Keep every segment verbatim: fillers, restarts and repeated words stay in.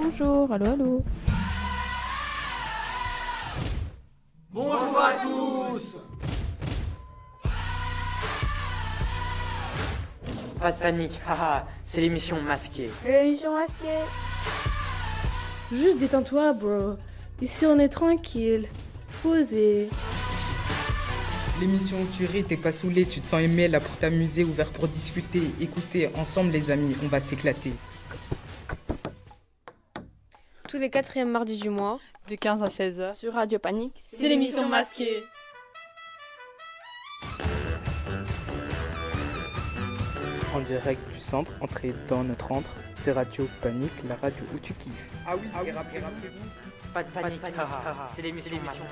Bonjour, allô, allô. Bonjour à tous. Pas de panique, haha, c'est l'émission masquée. L'émission masquée. Juste détends-toi, bro. Ici, on est tranquille, posé. L'émission où tu ris, t'es pas saoulé, tu te sens aimé, là pour t'amuser, ouvert pour discuter, écouter, ensemble les amis, on va s'éclater. Tous les quatrièmes mardis du mois, de quinze à seize heures, sur Radio Panique, c'est l'émission masquée. En direct du centre, entrez dans notre antre, c'est Radio Panique, la radio où tu kiffes. Ah oui, ah oui, et rappelez-vous, pas de panique, panique haha, c'est l'émission masquée.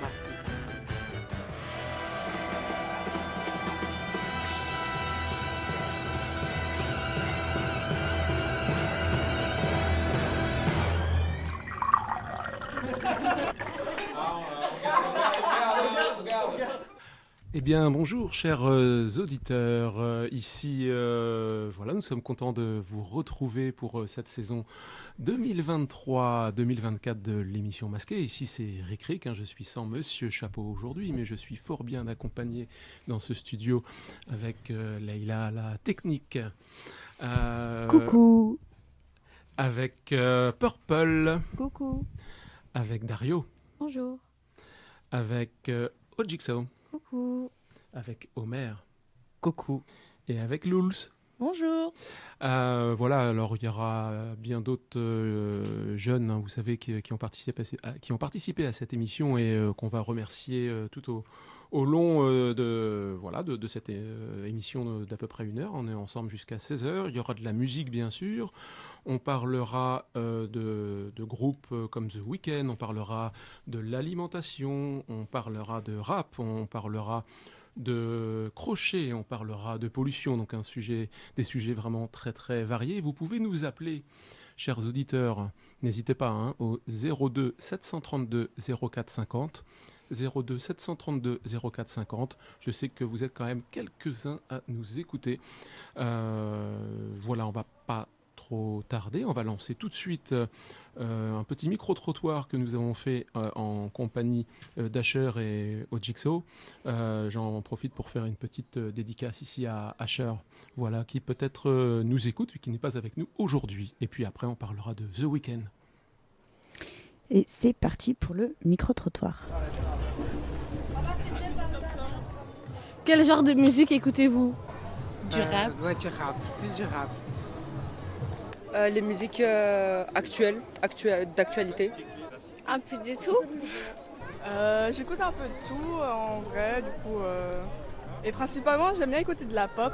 Eh bien, bonjour, chers euh, auditeurs. Euh, ici, euh, voilà, nous sommes contents de vous retrouver pour euh, cette saison deux mille vingt-trois deux mille vingt-quatre de l'émission Masquée. Ici, c'est Rick Rick, hein, je suis sans Monsieur Chapeau aujourd'hui, mais je suis fort bien accompagné dans ce studio avec euh, Leïla, la technique. Euh, Coucou. Avec euh, Purple. Coucou. Avec Dario. Bonjour. Avec euh, Ojixo. Coucou. Avec Homer. Coucou. Et avec Lulz. Bonjour. Euh, voilà, alors il y aura bien d'autres euh, jeunes, hein, vous savez, qui, qui, ont participé à, qui ont participé à cette émission et euh, qu'on va remercier euh, tout au, au long euh, de, voilà, de, de cette euh, émission d'à peu près une heure. On est ensemble jusqu'à seize heures. Il y aura de la musique, bien sûr. On parlera euh, de, de groupes euh, comme The Weeknd, on parlera de l'alimentation, on parlera de rap, on parlera de crochet, on parlera de pollution, donc un sujet, des sujets vraiment très très variés. Vous pouvez nous appeler, chers auditeurs, n'hésitez pas, hein, au zéro deux sept cent trente-deux zéro quatre cinquante, zéro deux sept cent trente-deux zéro quatre cinquante. Je sais que vous êtes quand même quelques-uns à nous écouter. Euh, voilà, on va pas trop tarder, on va lancer tout de suite euh, un petit micro-trottoir que nous avons fait euh, en compagnie euh, d'Asher et Ojixo. Euh, j'en profite pour faire une petite euh, dédicace ici à Asher, voilà, qui peut-être euh, nous écoute, qui n'est pas avec nous aujourd'hui. Et puis après, on parlera de The Weeknd. Et c'est parti pour le micro-trottoir. Quel genre de musique écoutez-vous? Du euh, rap. Ouais, du rap, plus du rap. Euh, les musiques euh, actuelles, actuelles, d'actualité. Un peu de tout. Euh, j'écoute un peu de tout en vrai, du coup. Euh... Et principalement, j'aime bien écouter de la pop.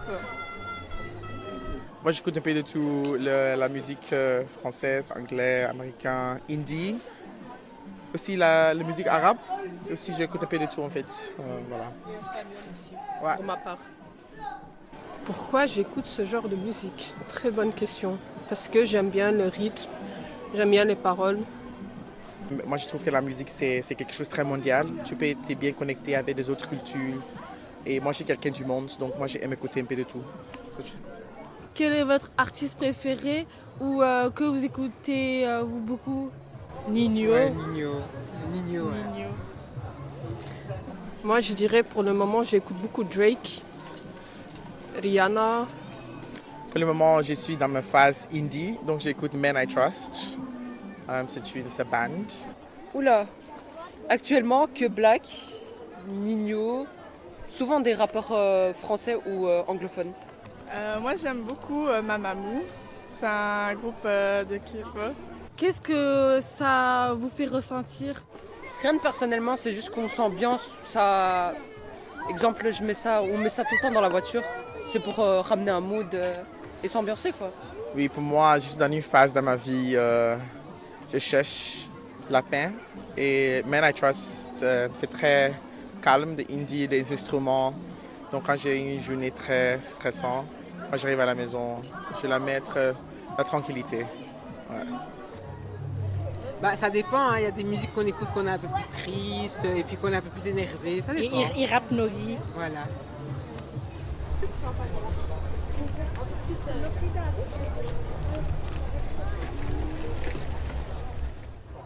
Moi, j'écoute un peu de tout, le, la musique euh, française, anglais, américain, indie. Aussi la, la musique arabe. Aussi, j'écoute un peu de tout en fait. Euh, voilà. Ouais. Pour ma part. Pourquoi j'écoute ce genre de musique? Très bonne question. Parce que j'aime bien le rythme, j'aime bien les paroles. Moi, je trouve que la musique, c'est, c'est quelque chose de très mondial. Tu peux être bien connecté avec des autres cultures. Et moi, je suis quelqu'un du monde, donc moi, j'aime écouter un peu de tout. Quel est votre artiste préféré ou euh, que vous écoutez euh, vous beaucoup? Ninho. Ouais, Ninho. Ninho, ouais. Ninho. Moi, je dirais pour le moment, j'écoute beaucoup Drake, Rihanna. Pour le moment, je suis dans ma phase indie, donc j'écoute Men I Trust. Um, c'est une c'est band. Oula, actuellement que Black, Ninho, souvent des rappeurs euh, français ou euh, anglophones. Euh, moi, j'aime beaucoup euh, Mamamoo. C'est un groupe euh, de K-pop. Qu'est-ce que ça vous fait ressentir? Rien de personnellement, c'est juste qu'on s'ambiance. Ça, exemple, je mets ça, on met ça tout le temps dans la voiture. C'est pour euh, ramener un mood. Euh, Et s'ambiancer quoi. Oui, pour moi, juste dans une phase de ma vie, euh, je cherche la paix. Et Men I Trust, euh, c'est très calme, des indie, des instruments. Donc quand j'ai une journée très stressante, quand j'arrive à la maison, je vais la mettre euh, la tranquillité. Ouais. Bah ça dépend, il hein. y a des musiques qu'on écoute qu'on est un peu plus triste et puis qu'on est un peu plus énervé, ça dépend. Ils il rappent nos vies. Voilà.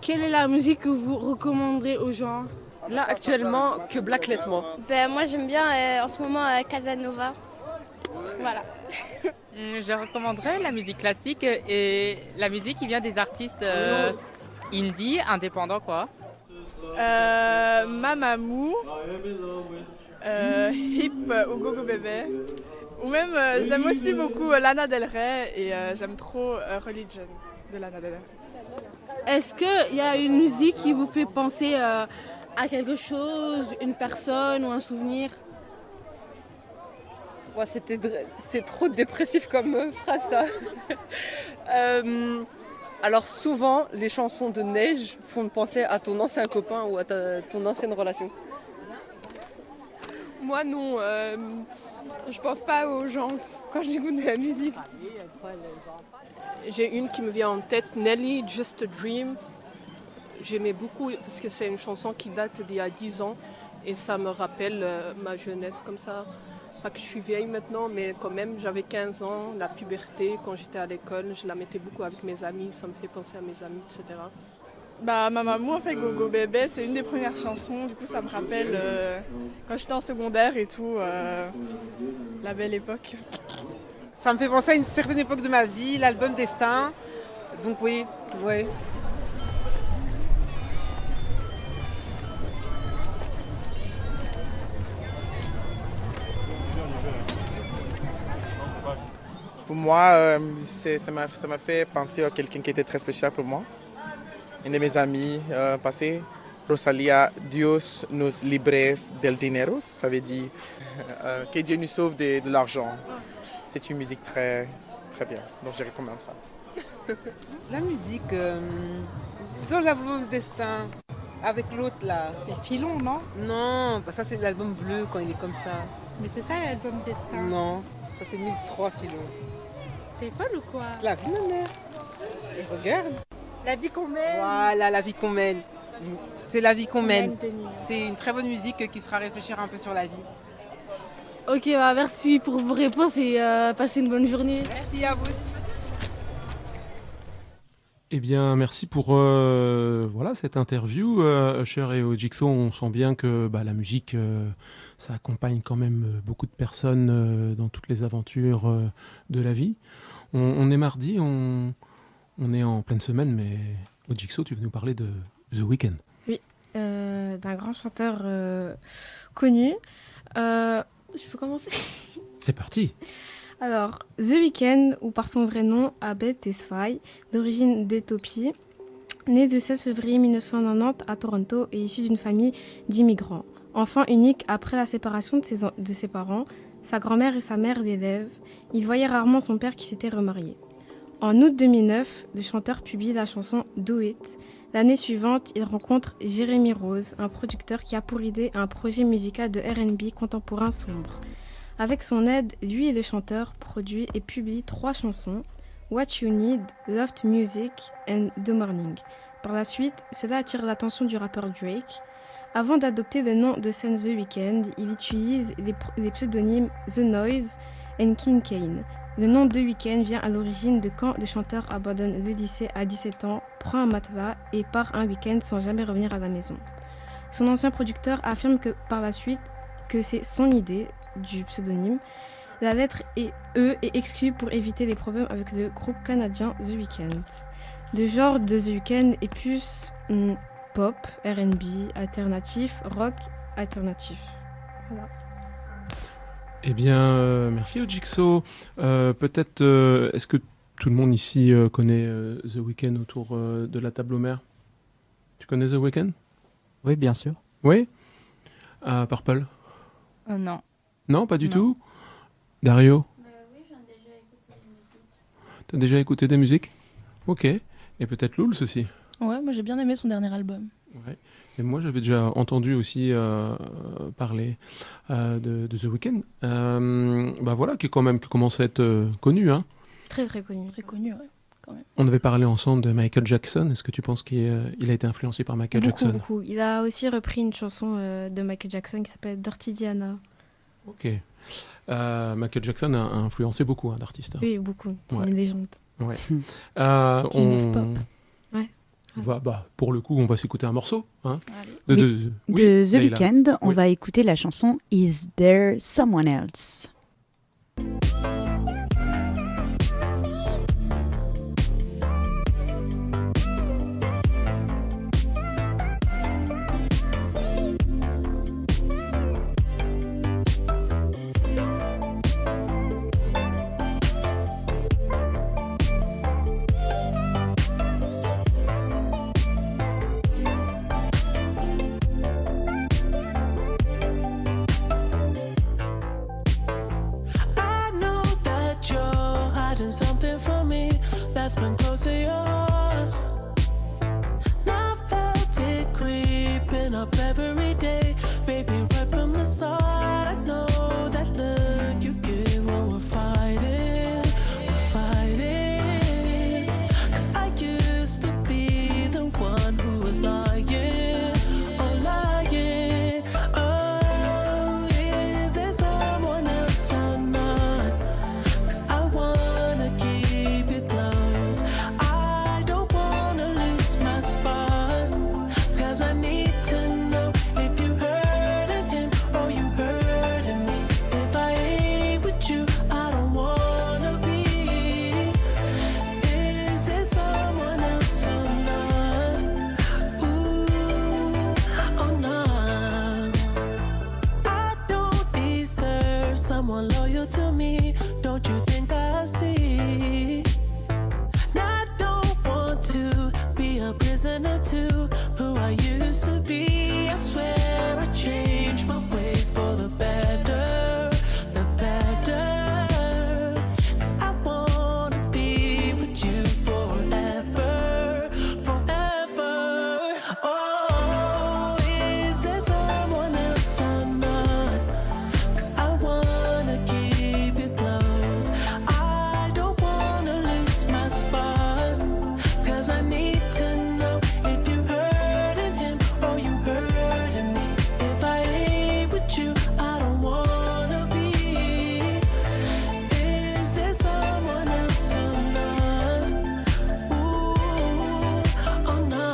Quelle est la musique que vous recommanderez aux gens? Là, actuellement, que Blacklist, moi. Ben, moi, j'aime bien euh, en ce moment euh, Casanova. Voilà. Je recommanderais la musique classique et la musique qui vient des artistes euh, indie, indépendants quoi. Euh, Mamamoo, euh, Hip ou Gogo Bébé. Ou même, euh, j'aime aussi beaucoup euh, Lana Del Rey et euh, j'aime trop euh, Religion de Lana Del Rey. Est-ce qu'il y a une musique qui vous fait penser euh, à quelque chose, une personne ou un souvenir? Ouais, c'était dr- c'est trop dépressif comme euh, phrase ça. Euh, alors souvent, les chansons de neige font penser à ton ancien copain ou à ta- ton ancienne relation. Moi non, euh, je pense pas aux gens quand j'écoute de la musique. J'ai une qui me vient en tête, Nelly, Just a Dream. J'aimais beaucoup parce que c'est une chanson qui date d'il y a dix ans et ça me rappelle euh, ma jeunesse comme ça. Pas que je suis vieille maintenant, mais quand même, j'avais quinze ans, la puberté, quand j'étais à l'école, je la mettais beaucoup avec mes amis, ça me fait penser à mes amis, et cetera. Bah, Mamamoo, en fait, Gogo Bébé, c'est une des premières chansons, du coup, ça me rappelle euh, quand j'étais en secondaire et tout, euh, la belle époque. Ça me fait penser à une certaine époque de ma vie, l'album Destin. Donc oui, ouais. Pour moi, euh, c'est- ça m'a ça m'a fait penser à quelqu'un qui était très spécial pour moi. Une de mes amies euh, passées, Rosalia, Dios nos libres del dinero, ça veut dire euh, que Dieu nous sauve de, de l'argent. C'est une musique très, très bien, donc je recommande ça. La musique, euh, dans l'album Destin, avec l'autre là. Les filons, non? Non, bah ça c'est l'album bleu quand il est comme ça. Mais c'est ça l'album Destin. Non, ça c'est mille trois filons. T'es folle ou quoi? La vie, ma mère. Et regarde. La vie qu'on mène. Voilà, la vie qu'on mène. C'est la vie qu'on mène. mène, Denis. C'est une très bonne musique qui fera réfléchir un peu sur la vie. Ok, bah merci pour vos réponses et euh, passez une bonne journée. Merci à vous aussi. Eh bien, merci pour euh, voilà, cette interview. Euh, Usher et Ojixo, on sent bien que bah, la musique, euh, ça accompagne quand même euh, beaucoup de personnes euh, dans toutes les aventures euh, de la vie. On, on est mardi, on, on est en pleine semaine, mais Ojixo, tu veux nous parler de The Weeknd. Oui, euh, d'un grand chanteur euh, connu. Euh, je peux commencer? C'est parti. Alors, The Weeknd, ou par son vrai nom, Abed Tesfaye, d'origine d'Éthiopie, né le seize février mille neuf cent quatre-vingt-dix à Toronto et issu d'une famille d'immigrants. Enfant unique après la séparation de ses, en- de ses parents, sa grand-mère et sa mère l'élèvent. Il voyait rarement son père qui s'était remarié. En août deux mille neuf, le chanteur publie la chanson Do It. L'année suivante, il rencontre Jérémy Rose, un producteur qui a pour idée un projet musical de R and B contemporain sombre. Avec son aide, lui et le chanteur produit et publie trois chansons, What You Need, Loft Music and The Morning. Par la suite, cela attire l'attention du rappeur Drake. Avant d'adopter le nom de scène The Weeknd, il utilise les, pr- les pseudonymes The Noise et King Kane. Le nom de Weeknd vient à l'origine de quand le chanteur abandonne le lycée à dix-sept ans, prend un matelas et part un week-end sans jamais revenir à la maison. Son ancien producteur affirme que par la suite que c'est son idée du pseudonyme. La lettre et E est exclue pour éviter les problèmes avec le groupe canadien The Weeknd. Le genre de The Weeknd est plus hum, pop, R and B, alternatif, rock, alternatif. Voilà. Eh bien, euh, merci Ojixo. Euh, Peut-être, euh, est-ce que tout le monde ici euh, connaît euh, The Weeknd autour euh, de la table Homer? Tu connais The Weeknd? Oui, bien sûr. Oui. euh, Purple? Euh, non. Non, pas du Non. tout. Dario? T'as déjà écouté des musiques? Ok. Et peut-être Loul, ceci. Ouais, moi j'ai bien aimé son dernier album. Ouais. Et moi, j'avais déjà entendu aussi euh, parler euh, de, de The Weeknd. Euh, bah voilà, qui, est quand même, qui commence à être euh, connu. Hein. Très très connu. Très connu, ouais, quand même. On avait parlé ensemble de Michael Jackson. Est-ce que tu penses qu'il euh, il a été influencé par Michael Beaucoup, Jackson? beaucoup. Il a aussi repris une chanson euh, de Michael Jackson qui s'appelle Dirty Diana. Ok. Euh, Michael Jackson a, a influencé beaucoup hein, d'artistes. hein. Oui, beaucoup. C'est Ouais. une légende. Ouais. euh, King of on... Pop. Ouais. On va, bah, pour le coup, on va s'écouter un morceau. Hein, de, de, de, de, oui, de The Leïla. Weeknd, on oui. va écouter la chanson Is There Someone Else? Something from me that's been close to yours. Now I felt it creeping up every day, baby. Right from the start, I know that look you give when we're fighting, we're fighting. 'Cause I used to be the one who was lying, oh lying. Oh, is there someone else or not? 'Cause I want someone loyal to me, don't you think I see? Now I don't want to be a prisoner to who I used to be. I swear I changed my ways for the better, the better. 'Cause I wanna be with you forever, forever. Oh, is there someone else or not? 'Cause I want keep you close. I don't wanna lose my spot, 'cause I need to know if you hurting him or you hurting me. If I ain't with you, I don't wanna be. Is there someone else or not? Ooh, or not?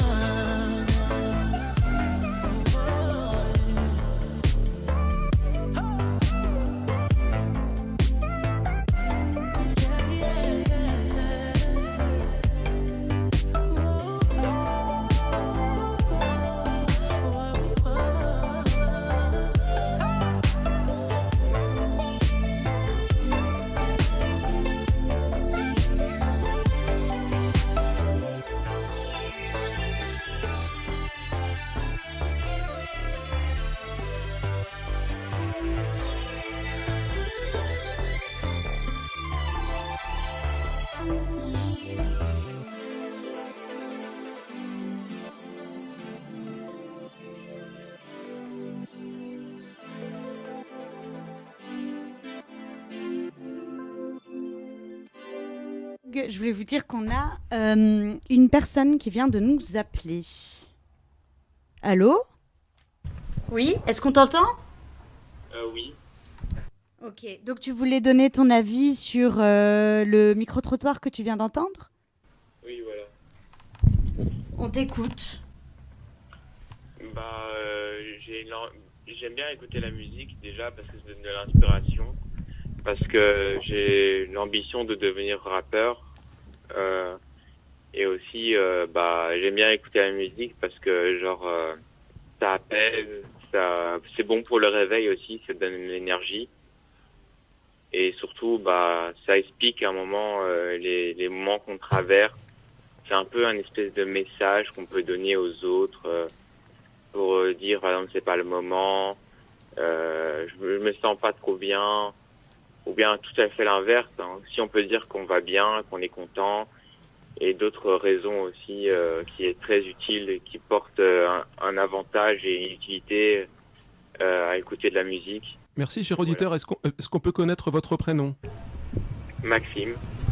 Je voulais vous dire qu'on a euh, une personne qui vient de nous appeler. Allô? Oui, est-ce qu'on t'entend? Euh, oui. Ok, donc tu voulais donner ton avis sur euh, le micro-trottoir que tu viens d'entendre? Oui, voilà. On t'écoute. Bah, euh, j'ai l'en- j'aime bien écouter la musique déjà parce que ça donne de l'inspiration. Parce que j'ai l'ambition de devenir rappeur. Euh, et aussi, euh, bah, j'aime bien écouter la musique parce que, genre, euh, ça apaise, ça, c'est bon pour le réveil aussi, ça donne de l'énergie. Et surtout, bah, ça explique à un moment euh, les, les moments qu'on traverse. C'est un peu un espèce de message qu'on peut donner aux autres euh, pour euh, dire, par exemple, c'est pas le moment, euh, je, me- je me sens pas trop bien. Ou bien tout à fait l'inverse, hein. Si on peut dire qu'on va bien, qu'on est content, et d'autres raisons aussi euh, qui est très utile et qui portent euh, un, un avantage et une utilité euh, à écouter de la musique. Merci, cher auditeur. Est-ce qu'on est-ce qu'on peut connaître votre prénom? Maxime.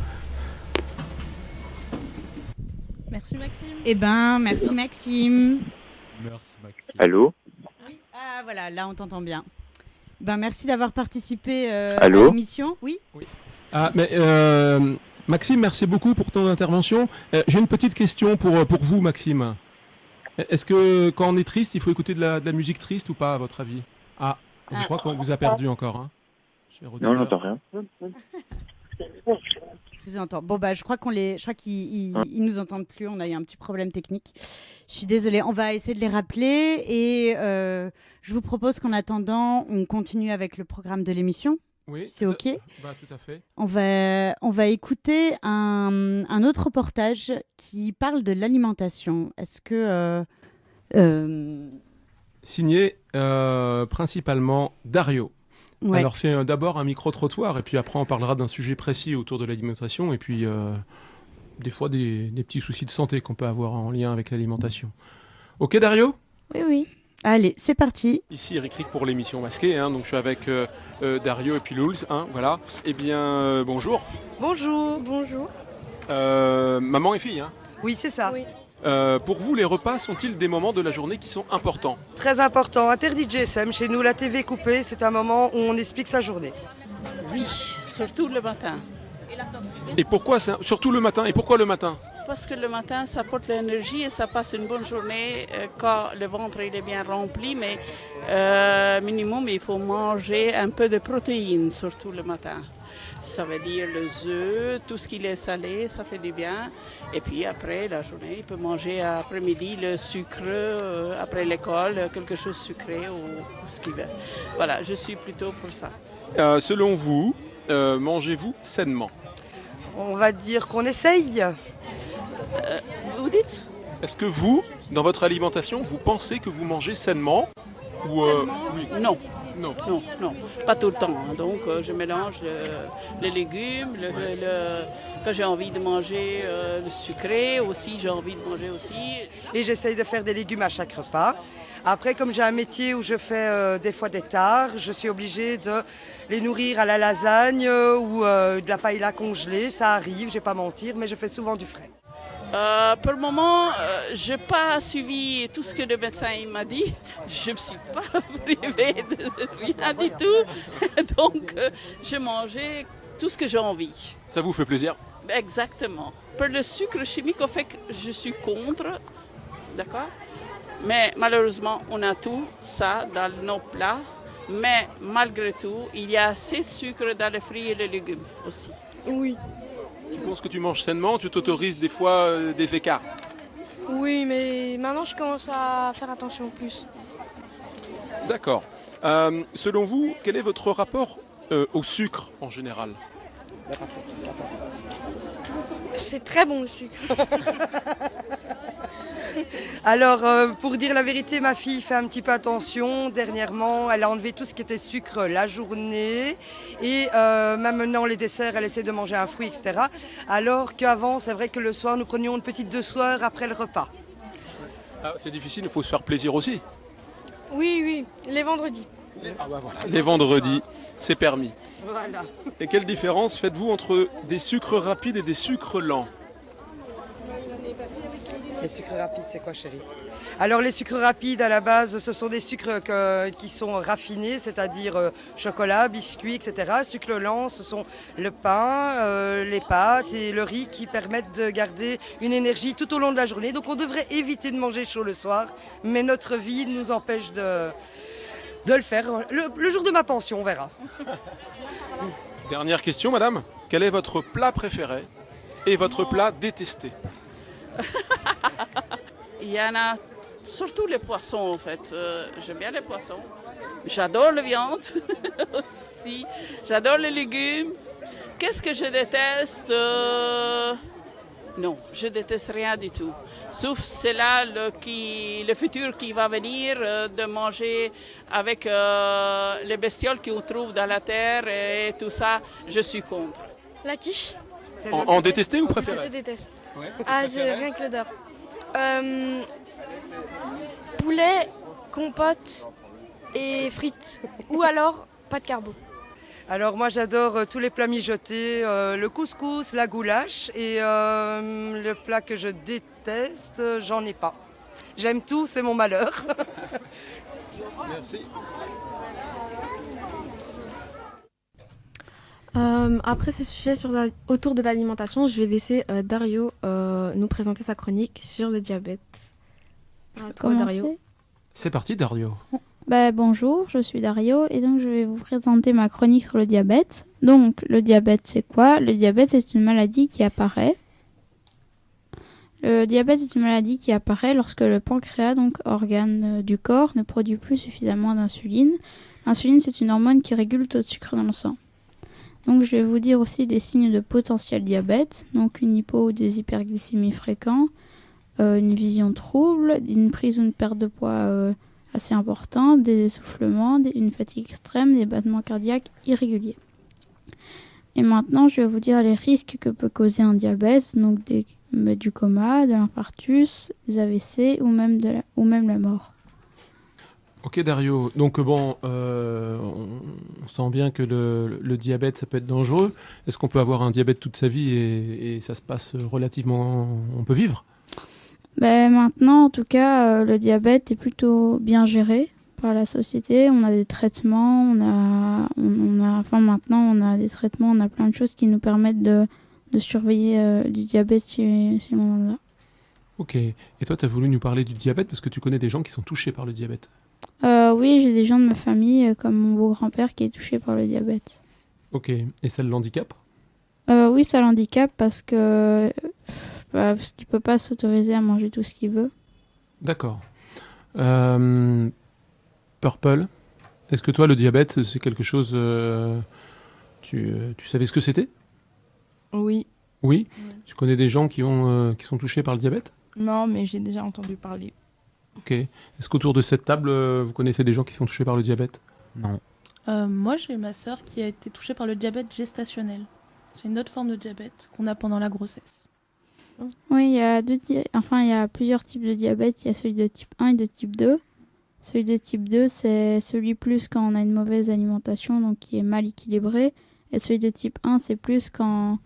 Merci Maxime. Eh ben, merci Maxime. Merci Maxime. Allô? Ah voilà, là on t'entend bien. Ben merci d'avoir participé euh, à Allô? l'émission. Oui. Ah, mais euh, Maxime, merci beaucoup pour ton intervention. Euh, j'ai une petite question pour, pour vous, Maxime. Est-ce que quand on est triste, il faut écouter de la, de la musique triste ou pas, à votre avis? Ah, je crois qu'on vous a perdu encore. Hein. Non, j'entends rien. Je vous entends. Bon, bah, je crois qu'on les, je crois qu'ils ils, ils nous entendent plus. On a eu un petit problème technique. Je suis désolée. On va essayer de les rappeler et euh, je vous propose qu'en attendant, on continue avec le programme de l'émission. Oui, c'est OK. Bah, tout à fait. On va, on va écouter un, un autre reportage qui parle de l'alimentation. Est-ce que... Euh, euh... Signé euh, principalement Dario. Ouais. Alors, c'est euh, d'abord un micro-trottoir et puis après, on parlera d'un sujet précis autour de l'alimentation et puis euh, des fois des, des petits soucis de santé qu'on peut avoir en lien avec l'alimentation. OK, Dario? Oui, oui. Allez, c'est parti. Ici Eric Rick pour l'émission Masquée, hein, donc je suis avec euh, euh, Dario et puis Lulz, hein, voilà. Eh bien, euh, bonjour. Bonjour. Bonjour. Euh, maman et fille, hein. Oui, c'est ça. Oui. Euh, pour vous, les repas sont-ils des moments de la journée qui sont importants? Très important. Interdit de G S M. Chez nous, la T V coupée, c'est un moment où on explique sa journée. Oui, surtout le matin. Et pourquoi ça? Surtout le matin. Et pourquoi le matin? Parce que le matin, ça apporte l'énergie et ça passe une bonne journée euh, quand le ventre il est bien rempli. Mais euh, minimum, il faut manger un peu de protéines, surtout le matin. Ça veut dire les œufs, tout ce qui est salé, ça fait du bien. Et puis après, la journée, il peut manger après-midi le sucre, euh, après l'école, quelque chose sucré ou, ou ce qu'il veut. Voilà, je suis plutôt pour ça. Euh, selon vous, euh, mangez-vous sainement? On va dire qu'on essaye. Euh, vous dites? Est-ce que vous, dans votre alimentation, vous pensez que vous mangez sainement ou euh, Sainement? Oui. Non. Non. Non, non, pas tout le temps. Hein. Donc euh, je mélange le, les légumes, le, le, le, quand j'ai envie de manger euh, le sucré aussi, j'ai envie de manger aussi. Et j'essaye de faire des légumes à chaque repas. Après, comme j'ai un métier où je fais euh, des fois des tarts, je suis obligée de les nourrir à la lasagne euh, ou euh, de la paella congelée. Ça arrive, je vais pas mentir, mais je fais souvent du frais. Euh, pour le moment, euh, je n'ai pas suivi tout ce que le médecin il m'a dit. Je ne me suis pas privée de rien du tout. Donc, euh, je mangeais tout ce que j'ai envie. Ça vous fait plaisir? Exactement. Pour le sucre chimique, au fait que je suis contre, d'accord? Mais malheureusement, on a tout ça dans nos plats. Mais malgré tout, il y a assez de sucre dans les fruits et les légumes aussi. Oui. Tu penses que tu manges sainement, tu t'autorises des fois euh, des écarts? Oui, mais maintenant je commence à faire attention plus. D'accord. Euh, selon vous, quel est votre rapport euh, au sucre en général? C'est très bon le sucre. Alors, euh, pour dire la vérité, ma fille fait un petit peu attention. Dernièrement, elle a enlevé tout ce qui était sucre la journée. Et euh, même maintenant, les desserts, elle essaie de manger un fruit, et cetera. Alors qu'avant, c'est vrai que le soir, nous prenions une petite deux soirs après le repas. Ah, c'est difficile, il faut se faire plaisir aussi. Oui, oui, les vendredis. Ah bah voilà. Les vendredis, c'est permis. Voilà. Et quelle différence faites-vous entre des sucres rapides et des sucres lents? Les sucres rapides, c'est quoi, chérie? Alors, les sucres rapides, à la base, ce sont des sucres que, qui sont raffinés, c'est-à-dire euh, chocolat, biscuits, et cetera. Sucres lents, ce sont le pain, euh, les pâtes et le riz qui permettent de garder une énergie tout au long de la journée. Donc, on devrait éviter de manger chaud le soir, mais notre vie nous empêche de, de le faire. Le, le jour de ma pension, on verra. Dernière question, madame. Quel est votre plat préféré et votre plat détesté? Il y en a surtout les poissons en fait. Euh, j'aime bien les poissons. J'adore la viande aussi. J'adore les légumes. Qu'est-ce que je déteste? euh... Non, je déteste rien du tout. Sauf c'est là le, qui, le futur qui va venir euh, de manger avec euh, les bestioles qu'on trouve dans la terre et tout ça. Je suis contre. La quiche? En, en détester ou préféré? Je déteste. Ouais. Ah, j'ai rien que l'odeur. Euh, poulet, compote et frites. Ou alors, pas de carbo. Alors moi j'adore euh, tous les plats mijotés, euh, le couscous, la goulache et euh, le plat que je déteste, euh, j'en ai pas. J'aime tout, c'est mon malheur. Merci. Euh, après ce sujet sur la- autour de l'alimentation, je vais laisser euh, Dario euh, nous présenter sa chronique sur le diabète. À toi, Commencer. Dario. C'est parti, Dario. Bah, bonjour, je suis Dario et donc je vais vous présenter ma chronique sur le diabète. Donc, le diabète, c'est quoi? Le diabète, c'est une maladie qui apparaît. Le diabète est une maladie qui apparaît lorsque le pancréas, donc organe euh, du corps, ne produit plus suffisamment d'insuline. L'insuline, c'est une hormone qui régule le taux de sucre dans le sang. Donc, je vais vous dire aussi des signes de potentiel diabète, donc une hypo ou des hyperglycémies fréquents, euh, une vision trouble, une prise ou une perte de poids euh, assez importante, des essoufflements, des- une fatigue extrême, des battements cardiaques irréguliers. Et maintenant, je vais vous dire les risques que peut causer un diabète, donc des, euh, du coma, de l'infarctus, des A V C ou même, de la, ou même la mort. Ok Dario, donc bon, euh, on, on sent bien que le, le diabète, ça peut être dangereux. Est-ce qu'on peut avoir un diabète toute sa vie et, et ça se passe relativement... On peut vivre? Ben, maintenant, en tout cas, euh, le diabète est plutôt bien géré par la société. On a des traitements, on a, on, on a, enfin maintenant, on a des traitements, on a plein de choses qui nous permettent de, de surveiller euh, du diabète si, si on en a. Ok. Et toi, tu as voulu nous parler du diabète parce que tu connais des gens qui sont touchés par le diabète. Euh, oui, j'ai des gens de ma famille, euh, comme mon beau-grand-père, qui est touché par le diabète. Ok. Et ça le handicap? Euh, oui, ça l'handicape parce que euh, bah, parce qu'il peut pas s'autoriser à manger tout ce qu'il veut. D'accord. Euh, Purple, est-ce que toi, le diabète, c'est quelque chose... euh, tu, euh, tu savais ce que c'était? Oui. Oui. Tu connais des gens qui, ont, euh, qui sont touchés par le diabète? Non, mais j'ai déjà entendu parler. Ok. Est-ce qu'autour de cette table, euh, vous connaissez des gens qui sont touchés par le diabète? Non. Euh, moi, j'ai ma sœur qui a été touchée par le diabète gestationnel. C'est une autre forme de diabète qu'on a pendant la grossesse. Oui, il y a deux di- enfin, il y a plusieurs types de diabète. Il y a celui de type un et de type deux. Celui de type deux, c'est celui plus quand on a une mauvaise alimentation, donc qui est mal équilibré. Et celui de type un, c'est plus quand...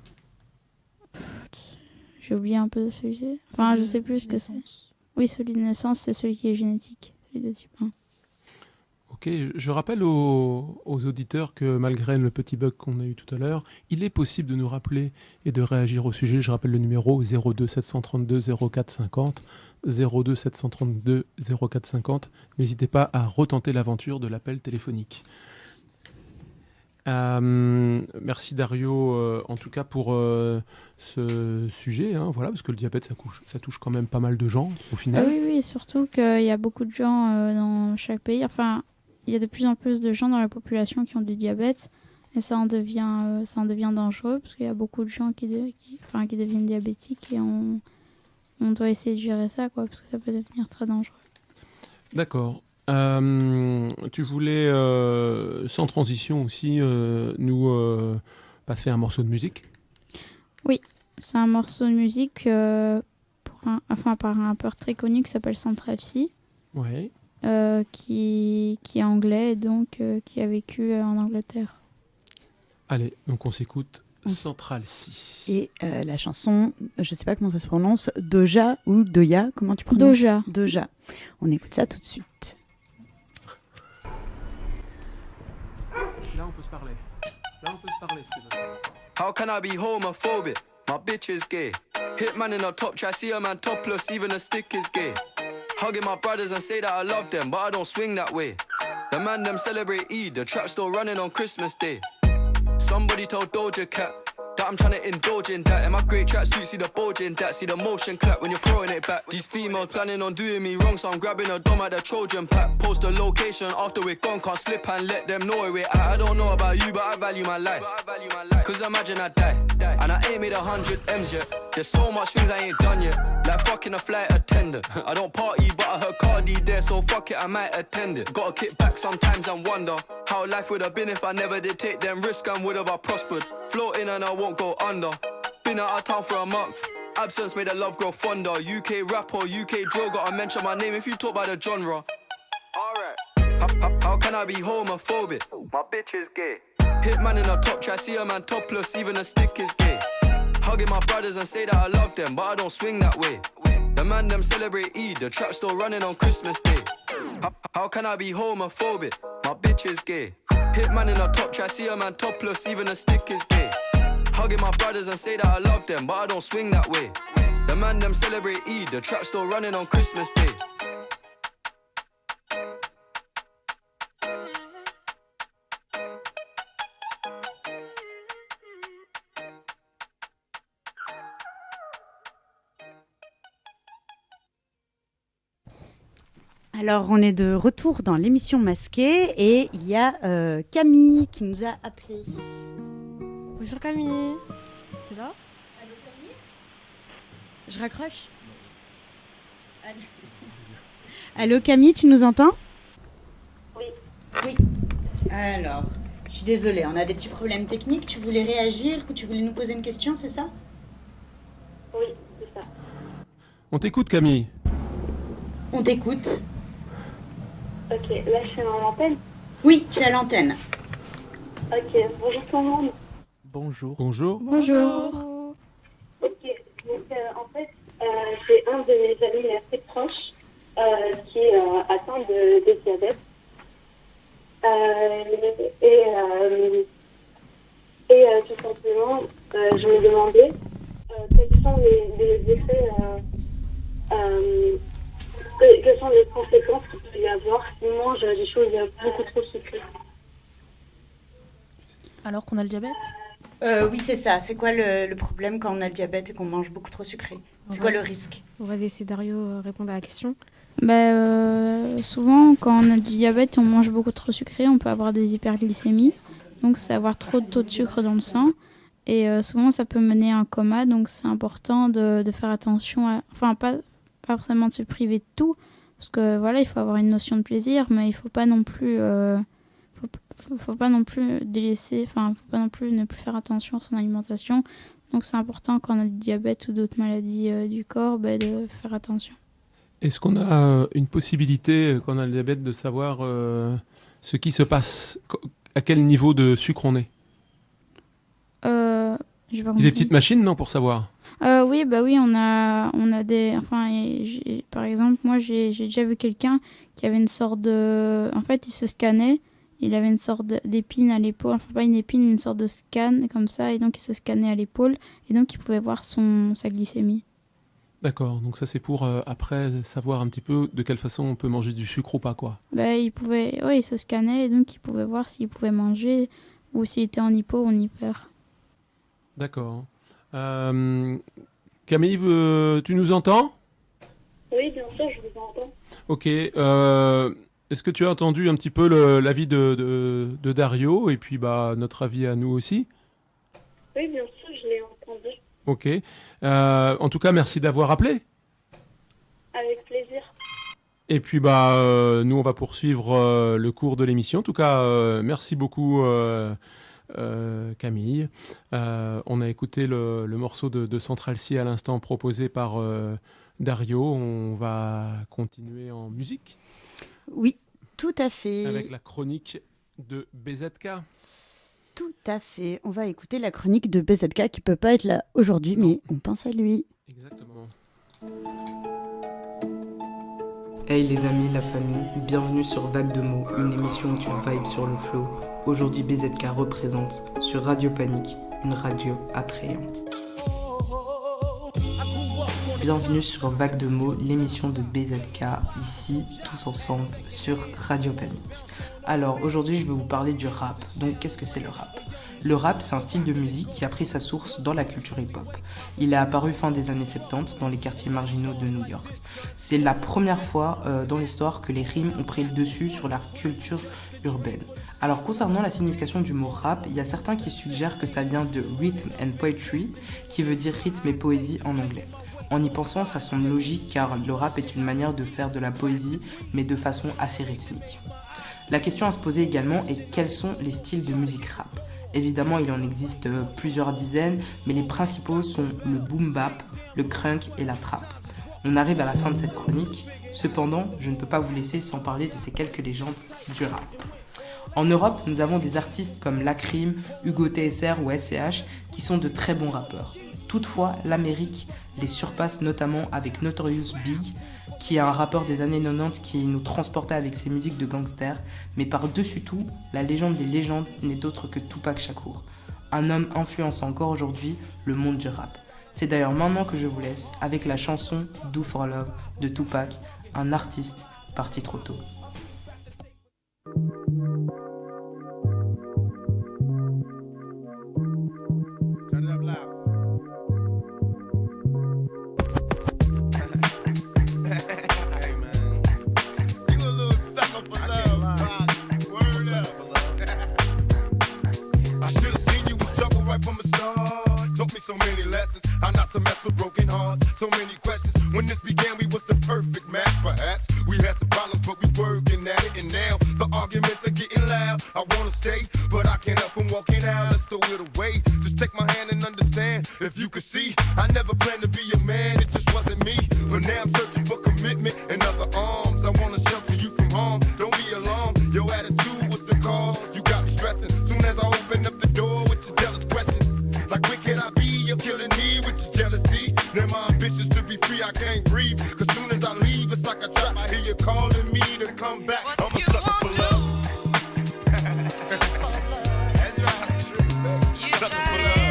J'ai oublié un peu de celui-ci. Enfin, je sais plus ce que c'est. Oui, celui de naissance, c'est celui qui est génétique, celui de type un. Ok, je- je rappelle aux, aux auditeurs que malgré le petit bug qu'on a eu tout à l'heure, il est possible de nous rappeler et de réagir au sujet. Je rappelle le numéro zéro deux sept cent trente-deux zéro quatre cinquante, zéro deux sept cent trente-deux zéro quatre cinquante. N'hésitez pas à retenter l'aventure de l'appel téléphonique. Euh, merci Dario, euh, en tout cas pour euh, ce sujet, hein, voilà, parce que le diabète, ça, couche, ça touche quand même pas mal de gens au Ah final. oui, oui, surtout qu'il y a beaucoup de gens euh, dans chaque pays. Enfin, il y a de plus en plus de gens dans la population qui ont du diabète. Et ça en devient, euh, ça en devient dangereux parce qu'il y a beaucoup de gens qui, de- qui, enfin, qui deviennent diabétiques et on, on doit essayer de gérer ça, quoi, parce que ça peut devenir très dangereux. D'accord. Euh, tu voulais, euh, sans transition aussi, euh, nous euh, passer un morceau de musique? Oui, c'est un morceau de musique euh, pour un, enfin, par un rappeur très connu qui s'appelle Central C, Ouais. euh, qui, qui est anglais et donc euh, qui a vécu euh, en Angleterre. Allez, donc on s'écoute On s- Central C. Et euh, la chanson, je sais pas comment ça se prononce, Doja ou Doya, comment tu prononces? Doja. Doja. On écoute ça tout de suite. Là, on peut se parler. Là, on peut se parler, si tu veux. How can I be homophobic? My bitch is gay. Hitman in a top try, see a man topless, even a stick is gay. Hugging my brothers and say that I love them, but I don't swing that way. The man them celebrate Eid, the trap still running on Christmas Day. Somebody told Doja Cat that I'm trying to indulge in that. In my great tracksuit, see the bulge in that. See the motion clap when you're throwing it back. These females planning on doing me wrong, so I'm grabbing a dome at the Trojan pack. Post the location after we're gone, can't slip and let them know where we're at. I don't know about you, but I value my life. Cause imagine I die, and I ain't made a hundred M's yet. There's so much things I ain't done yet. Like fucking a flight attendant. I don't party, but I heard Cardi there, so fuck it, I might attend it. Gotta kick back sometimes and wonder how life would have been if I never did take them risks and would have I prospered. Floating and I won't go under. Been out of town for a month. Absence made the love grow fonder. U K rap or U K drill, gotta mention my name if you talk about the genre. Alright. How, how, how can I be homophobic? My bitch is gay. Hitman in a top try, see a man topless, even a stick is gay. Hugging my brothers and say that I love them, but I don't swing that way. The man them celebrate Eid, the trap still running on Christmas Day. How, how can I be homophobic? My bitch is gay. Hit man in a top try, see a man topless, even a stick is gay. Hugging my brothers and say that I love them, but I don't swing that way. The man them celebrate Eid, the trap still running on Christmas Day. Alors, on est de retour dans l'émission Masquée et il y a euh, Camille qui nous a appelé. Bonjour Camille. T'es là? Allô Camille? Je raccroche? Allô. Allô Camille, tu nous entends? Oui. Oui. Alors, je suis désolée, on a des petits problèmes techniques. Tu voulais réagir ou tu voulais nous poser une question, c'est ça? Oui, c'est ça. On t'écoute Camille. On t'écoute. Ok, là je suis à l'antenne. Oui, tu es à l'antenne. Ok, bonjour tout le monde. Bonjour. Bonjour. Bonjour. Ok, donc euh, en fait, euh, j'ai un de mes amis assez proches euh, qui est euh, atteint de, de diabète. Euh, et euh, et euh, tout simplement, euh, je me demandais euh, quels sont les, les effets, euh, euh, que- quelles sont les conséquences qu'il peut y avoir s'il mange des choses beaucoup trop sucrées. Alors qu'on a le diabète? Euh, oui, c'est ça. C'est quoi le, le problème quand on a le diabète et qu'on mange beaucoup trop sucré? C'est quoi le risque? On va laisser Dario euh, répondre à la question. Bah, euh, souvent, quand on a du diabète et on mange beaucoup trop sucré, on peut avoir des hyperglycémies. Donc, c'est avoir trop de taux de sucre dans le sang. Et euh, souvent, ça peut mener à un coma. Donc, c'est important de, de faire attention à... Enfin, pas, pas forcément de se priver de tout. Parce que, voilà, il faut avoir une notion de plaisir. Mais il ne faut pas non plus... Euh, faut, faut, faut pas non plus délaisser... Enfin, il ne faut pas non plus ne plus faire attention à son alimentation. Donc, c'est important quand on a du diabète ou d'autres maladies euh, du corps, bah, de faire attention. Est-ce qu'on a euh, une possibilité, euh, quand on a le diabète, de savoir euh, ce qui se passe, co- à quel niveau de sucre on est? Euh, j'ai pas Il y a compris. des petites machines, non, pour savoir? Euh, oui, bah oui, on a, on a des... Enfin, et j'ai- par exemple, moi, j'ai j'ai déjà vu quelqu'un qui avait une sorte de... En fait, il se scannait, il avait une sorte de- d'épine à l'épaule, enfin pas une épine, une sorte de scan, comme ça, et donc il se scannait à l'épaule, et donc il pouvait voir son, sa glycémie. D'accord, donc ça c'est pour euh, après savoir un petit peu de quelle façon on peut manger du sucre ou pas, quoi. Bah, il pouvait... Ouais, il se scannait, et donc il pouvait voir s'il pouvait manger, ou s'il était en hypo ou en hyper. D'accord. Euh, Camille, euh, tu nous entends? Oui, bien sûr, je vous entends. Ok. euh, Est-ce que tu as entendu un petit peu le- l'avis de, de, de Dario et puis bah, notre avis à nous aussi? Oui, bien sûr, je l'ai entendu. Ok. Euh, en tout cas, merci d'avoir appelé. Avec plaisir. Et puis bah euh, nous on va poursuivre euh, le cours de l'émission. En tout cas, euh, merci beaucoup euh, euh, Camille. Euh, on a écouté le, le morceau de, de Central C à l'instant proposé par euh, Dario. On va continuer en musique. Oui, tout à fait. Avec la chronique de B Z K. Tout à fait. On va écouter la chronique de B Z K qui peut pas être là aujourd'hui, mais on pense à lui. Exactement. Hey les amis, la famille, bienvenue sur Vague de mots, une émission où tu vibes sur le flow. Aujourd'hui B Z K représente sur Radio Panique, une radio attrayante. Bienvenue sur Vague de mots, l'émission de B Z K, ici, tous ensemble, sur Radio Panique. Alors aujourd'hui je vais vous parler du rap. Donc qu'est-ce que c'est le rap ? Le rap, c'est un style de musique qui a pris sa source dans la culture hip-hop. Il est apparu fin des années soixante-dix dans les quartiers marginaux de New York. C'est la première fois euh, dans l'histoire que les rimes ont pris le dessus sur la culture urbaine. Alors concernant la signification du mot rap, il y a certains qui suggèrent que ça vient de rhythm and poetry, qui veut dire rythme et poésie en anglais. En y pensant, ça semble logique car le rap est une manière de faire de la poésie, mais de façon assez rythmique. La question à se poser également est quels sont les styles de musique rap ? Évidemment, il en existe euh, plusieurs dizaines, mais les principaux sont le boom bap, le crunk et la trap. On arrive à la fin de cette chronique, cependant, je ne peux pas vous laisser sans parler de ces quelques légendes du rap. En Europe, nous avons des artistes comme Lacrim, Hugo T S R ou S C H qui sont de très bons rappeurs. Toutefois, l'Amérique les surpasse notamment avec Notorious Big, qui est un rappeur des années quatre-vingt-dix qui nous transportait avec ses musiques de gangsters. Mais par-dessus tout, la légende des légendes n'est d'autre que Tupac Shakur, un homme influençant encore aujourd'hui le monde du rap. C'est d'ailleurs maintenant que je vous laisse avec la chanson Do for Love de Tupac, un artiste parti trop tôt. So many lessons, how not to mess with broken hearts. So many questions. When this began, we was the perfect match. Perhaps we had some problems, but we working at it. And now the arguments are getting loud. I wanna stay, but I can't help from walking out. Let's throw it away. Just take my hand and understand. If you could see, I never planned to be a man. It just wasn't me. But now I'm searching for commitment and other arms. I wanna shelter you from harm. Don't be alarmed. Your attitude was the cause. You got me stressing. Soon as I open up the door with your jealous questions, like where can I be? You're killing me with your jealousy. Now my ambitions to be free, I can't breathe. Cause soon as I leave, it's like a trap. I hear you calling me to come back. I'm a sucker for love. That's right. Sucker for love.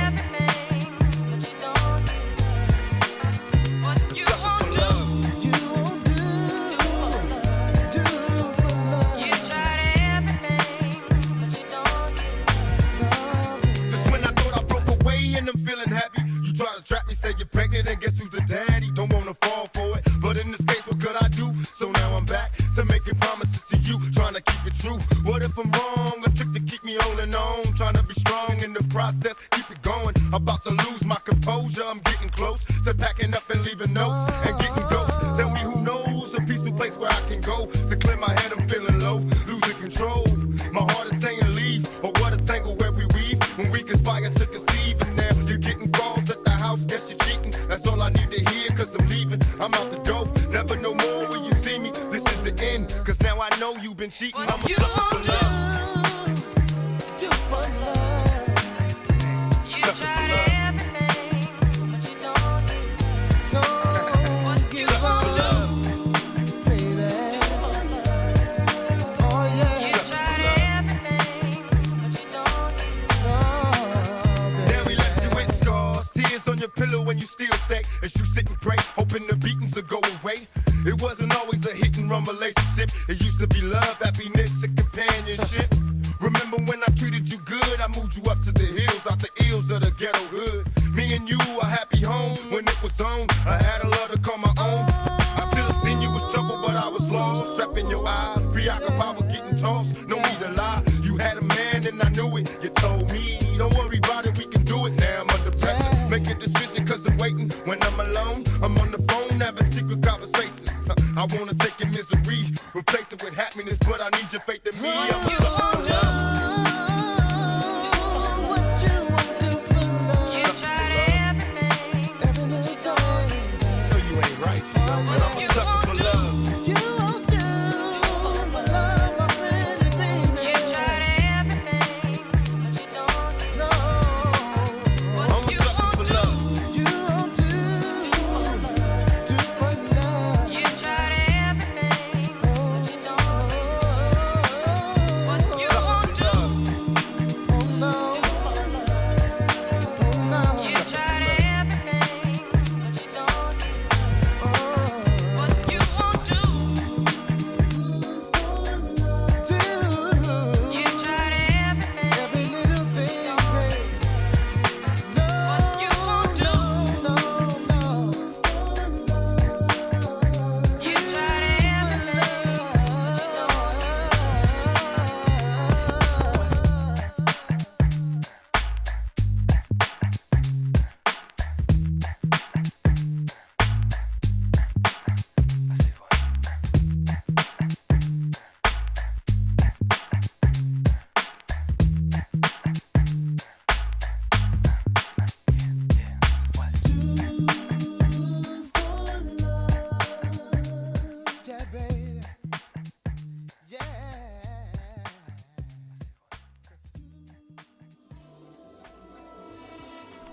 I'm feeling happy. You try to trap me, say you're pregnant, and guess who's the daddy? Don't wanna fall for it, but in this case, what could I do? So now I'm back to making promises to you, trying to keep it true. What if I'm wrong? A trick to keep me holding on, trying to be strong in the process, keep it going. About to lose my composure, I'm getting close to packing up and leaving notes and getting ghosts. Tell me who knows a peaceful place where I can go to clear my head. I'm feeling low, losing control. My heart is saying leave, or what a tangle where we weave when we conspire to conceive. And now you're getting calls at the house, guess you're cheating. That's all I need to hear, cause I'm leaving. I'm out the door, never no more when you see me. This is the end, cause now I know you've been cheating. I'm a sucker for love. Do for love. You Sucker tried for love. everything, but you don't give. Don't give up, baby. Oh yeah. You tried everything, but you don't give. Now we left you with scars, tears on your pillow when you still stay. As you sit and pray, hoping the beatings will go away. It wasn't always a hit and run relationship. It used to be love, happiness, and companionship. Remember when I treated you good? I moved you up to the hills, out the ills of the ghetto hood. Me and you, a happy home when it was on. I had a love to call my own. I should have seen you was trouble, but I was lost. Trapped in your eyes, preoccupied with getting tossed. No need to lie, you had a man and I knew it. You told me, don't worry about it, we can do it. Now I'm under pressure, make a decision cause I'm waiting. When I'm alone, I'm on the phone having secret conversations. I wanna take your misery, replace it with happiness, but I need your faith in me. I'm a sucker for love.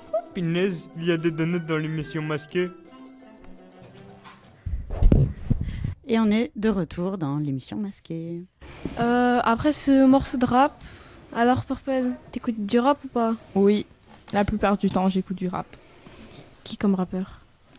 Punaise, il y a des donuts dans l'émission masquée. Et on est de retour dans l'émission Masquée. Euh, après ce morceau de rap, alors Purple, t'écoutes du rap ou pas? Oui, la plupart du temps, j'écoute du rap. Qui comme rappeur?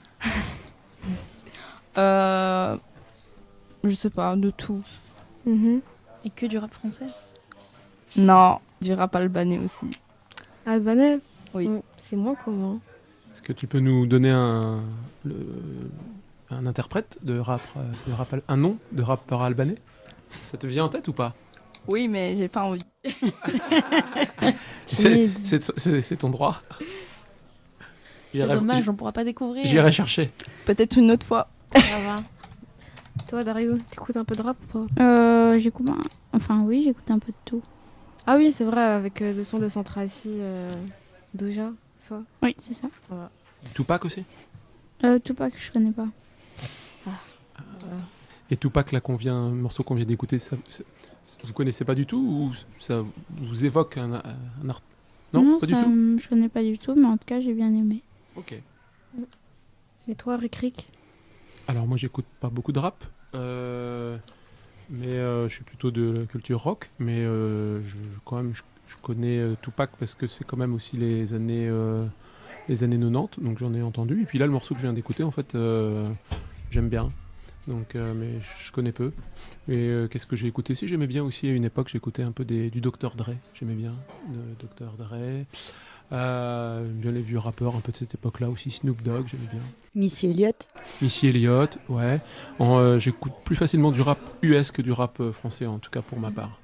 euh, Je sais pas, de tout. Mhm. Et que du rap français? Non, du rap albanais aussi. Albanais? Oui. Mm, c'est moins commun. Est-ce que tu peux nous donner un, le, un interprète de rap, de rap, un nom de rappeur albanais? Ça te vient en tête ou pas? Oui, mais j'ai pas envie. c'est, c'est, c'est, c'est ton droit. C'est J'irai, dommage, j'- on pourra pas découvrir. J'irai chercher. Peut-être une autre fois. Ça va. Toi, Dario, t'écoutes un peu de rap ou pas? Euh, j'écoute, un- enfin oui, j'écoute un peu de tout. Ah oui, c'est vrai, avec euh, le son de Centracy, euh, Doja, ça. Oui, c'est ça. Voilà. Tupac aussi? Euh, Tupac, je connais pas. Voilà. Et Tupac, là, qu'on vient, un morceau qu'on vient d'écouter, ça, ça- vous connaissez pas du tout ou ça vous évoque un, un art? Non, pas ça, du tout. hum, je connais pas du tout, mais en tout cas, j'ai bien aimé. Ok. Et toi, Rick Rick? Alors moi, j'écoute pas beaucoup de rap, euh, mais euh, je suis plutôt de culture rock. Mais euh, je, je- quand même, je, je connais euh, Tupac parce que c'est quand même aussi les années, euh, les années quatre-vingt-dix, donc j'en ai entendu. Et puis là, le morceau que je viens d'écouter, en fait, euh, j'aime bien. Donc, euh, mais je connais peu. Et euh, qu'est-ce que j'ai écouté? Si j'aimais bien aussi à une époque, j'écoutais un peu des, du docteur Dre. J'aimais bien le docteur Dre. Euh, bien les vieux rappeurs un peu de cette époque-là aussi. Snoop Dogg, j'aimais bien. Missy Elliott. Missy Elliott, ouais. En, euh, j'écoute plus facilement du rap U S que du rap euh, français, en tout cas pour ma part.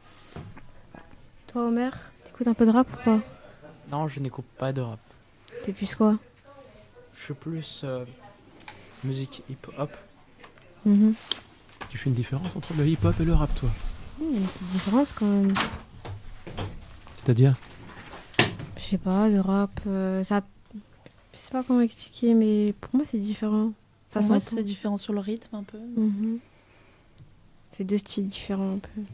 Toi, Homer, t'écoutes un peu de rap ou pas? Non, je n'écoute pas de rap. T'es plus quoi? Je suis plus euh, musique hip-hop. Mhm. Tu fais une différence entre le hip-hop et le rap, toi? Il y a une petite différence quand même. C'est-à-dire? Je sais pas, le rap, euh, ça. Je sais pas comment expliquer, mais pour moi c'est différent. Ça Pour moi, s'entend. c'est différent sur le rythme un peu. Mhm. C'est deux styles différents un peu.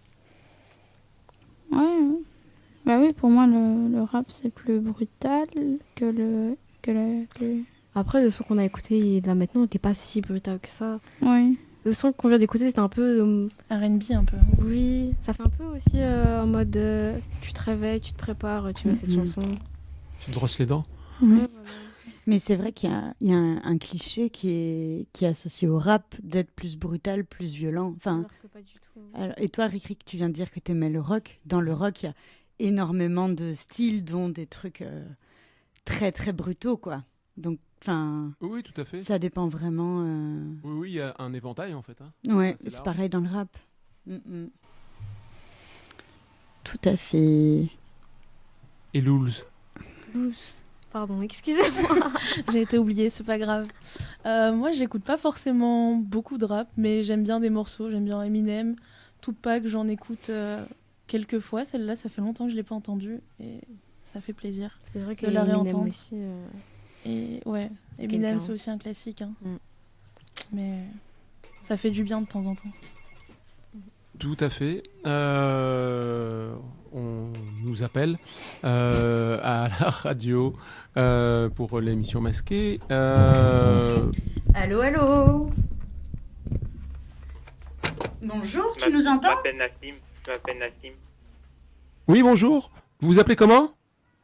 Ouais, ouais. Bah oui, pour moi, le, le rap, c'est plus brutal que le... Que le, que le- Après, le son qu'on a écouté là maintenant n'était pas si brutal que ça. Oui. Le son qu'on vient d'écouter, c'était un peu. euh, R and B un peu. Oui, ça fait un peu aussi euh, en mode euh, tu te réveilles, tu te prépares, tu mets cette Mhm. chanson. Tu te brosses les dents? Ouais. Mais c'est vrai qu'il y a, il y a un, un cliché qui est, qui est associé au rap d'être plus brutal, plus violent. Enfin, Alors que pas du tout. alors- et toi, Rick Rick, tu viens de dire que tu aimais le rock. Dans le rock, il y a énormément de styles, dont des trucs euh, très très brutaux, quoi. Donc, enfin, Oui, oui, tout à fait. ça dépend vraiment. euh, Oui, oui, il y a un éventail en fait. Hein. Ouais, Assez c'est large. pareil dans le rap. Mm, mm. Tout à fait. Et Lools. Loose. Pardon, excusez-moi. J'ai été oubliée, c'est pas grave. Euh, moi, j'écoute pas forcément beaucoup de rap, mais j'aime bien des morceaux. J'aime bien Eminem, Tupac, j'en écoute euh, quelques fois. Celle-là, ça fait longtemps que je l'ai pas entendue et ça fait plaisir. C'est vrai que de la Eminem réentendre. aussi. euh, Et ouais, c'est Eminem, quelqu'un. c'est aussi un classique. hein. Mm. Mais ça fait du bien de temps en temps. Tout à fait. Euh, on nous appelle euh, à la radio euh, pour l'émission Masquée. Euh, Allô, allô. Bonjour, tu nous entends? Je m'appelle Nassim. Je m'appelle Nassim. Oui, bonjour. Vous vous appelez comment?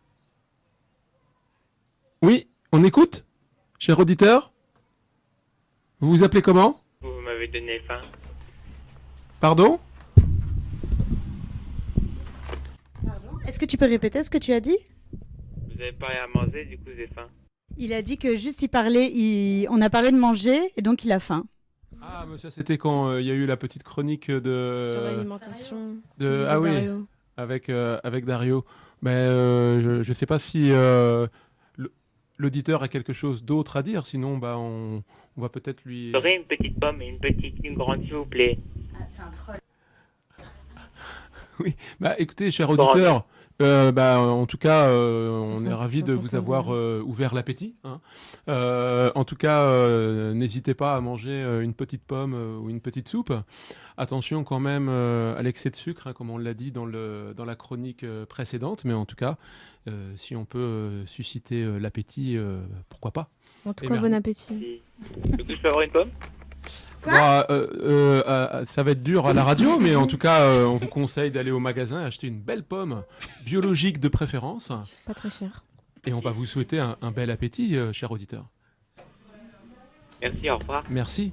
Oui, on écoute, cher auditeur. Vous vous appelez comment? Vous m'avez donné faim. Pardon? Est-ce que tu peux répéter ce que tu as dit? Vous avez pas rien à manger, du coup j'ai faim. Il a dit que juste il parlait, il... on a parlé de manger et donc il a faim. Ah, mais ça c'était quand euh, il y a eu la petite chronique de. Sur l'alimentation. De... de Ah oui, Dario. avec, euh, avec Dario. Mais euh, je ne sais pas si euh, l- l'auditeur a quelque chose d'autre à dire, sinon bah, on, on va peut-être lui... J'aurais une petite pomme et une petite, une grande, s'il vous plaît. Ah, c'est un troll. Oui, bah écoutez, cher Bon, auditeur, euh, bah, en tout cas, euh, on Ça est sent- ravis ça de sent vous pas avoir bon. euh, ouvert l'appétit. Hein. Euh, en tout cas, euh, n'hésitez pas à manger euh, une petite pomme euh, ou une petite soupe. Attention quand même euh, à l'excès de sucre, hein, comme on l'a dit dans, le, dans la chronique euh, précédente, mais en tout cas, euh, si on peut euh, susciter euh, l'appétit, euh, pourquoi pas. En tout Et cas, merci. bon appétit. Du coup, je peux avoir une pomme? Quoi Bon, euh, euh, euh, ça va être dur à la radio, mais en tout cas, euh, on vous conseille d'aller au magasin et acheter une belle pomme biologique de préférence. Pas très cher. Et on va vous souhaiter un, un bel appétit, euh, cher auditeur. Merci, au revoir. Merci.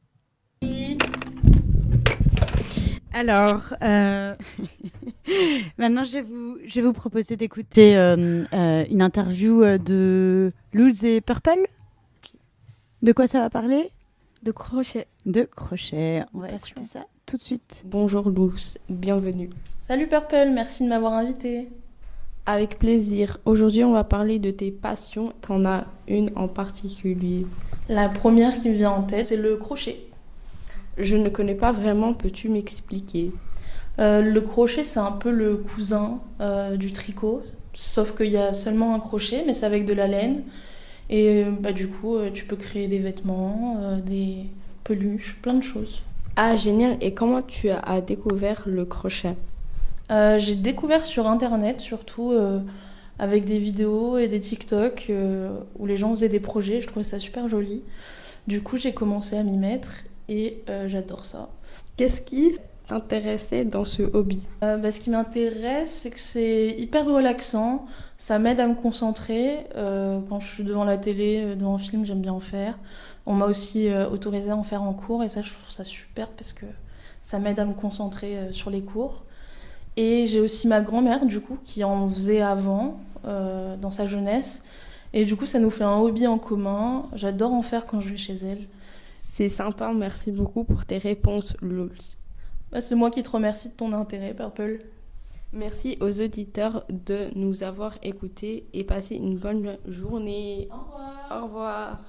Alors, euh, maintenant, je vais, vous, je vais vous proposer d'écouter euh, euh, une interview euh, de Luz et Purple. De quoi ça va parler? De crochet. De crochet. On va écouter ça tout de suite. Bonjour Luz, bienvenue. Salut Purple, merci de m'avoir invité. Avec plaisir. Aujourd'hui, on va parler de tes passions. T'en as une en particulier. La première qui me vient en tête, c'est le crochet. Je ne connais pas vraiment, peux-tu m'expliquer? Euh, le crochet, c'est un peu le cousin euh, du tricot, sauf qu'il y a seulement un crochet, mais c'est avec de la laine. Et bah, du coup, euh, tu peux créer des vêtements, euh, des peluches, plein de choses. Ah, génial. Et comment tu as, as découvert le crochet? euh, J'ai découvert sur Internet, surtout euh, avec des vidéos et des TikTok euh, où les gens faisaient des projets. Je trouvais ça super joli. Du coup, j'ai commencé à m'y mettre et euh, j'adore ça. Qu'est-ce qui t'intéressait dans ce hobby? euh, bah, Ce qui m'intéresse, c'est que c'est hyper relaxant. Ça m'aide à me concentrer. Euh, quand je suis devant la télé, euh, devant un film, j'aime bien en faire. On m'a aussi euh, autorisé à en faire en cours et ça, je trouve ça super parce que ça m'aide à me concentrer euh, sur les cours. Et j'ai aussi ma grand-mère, du coup, qui en faisait avant, euh, dans sa jeunesse. Et du coup, ça nous fait un hobby en commun. J'adore en faire quand je vais chez elle. C'est sympa, merci beaucoup pour tes réponses, Luz. Bah, c'est moi qui te remercie de ton intérêt, Purple. Merci aux auditeurs de nous avoir écoutés et passez une bonne journée. Au revoir. Au revoir.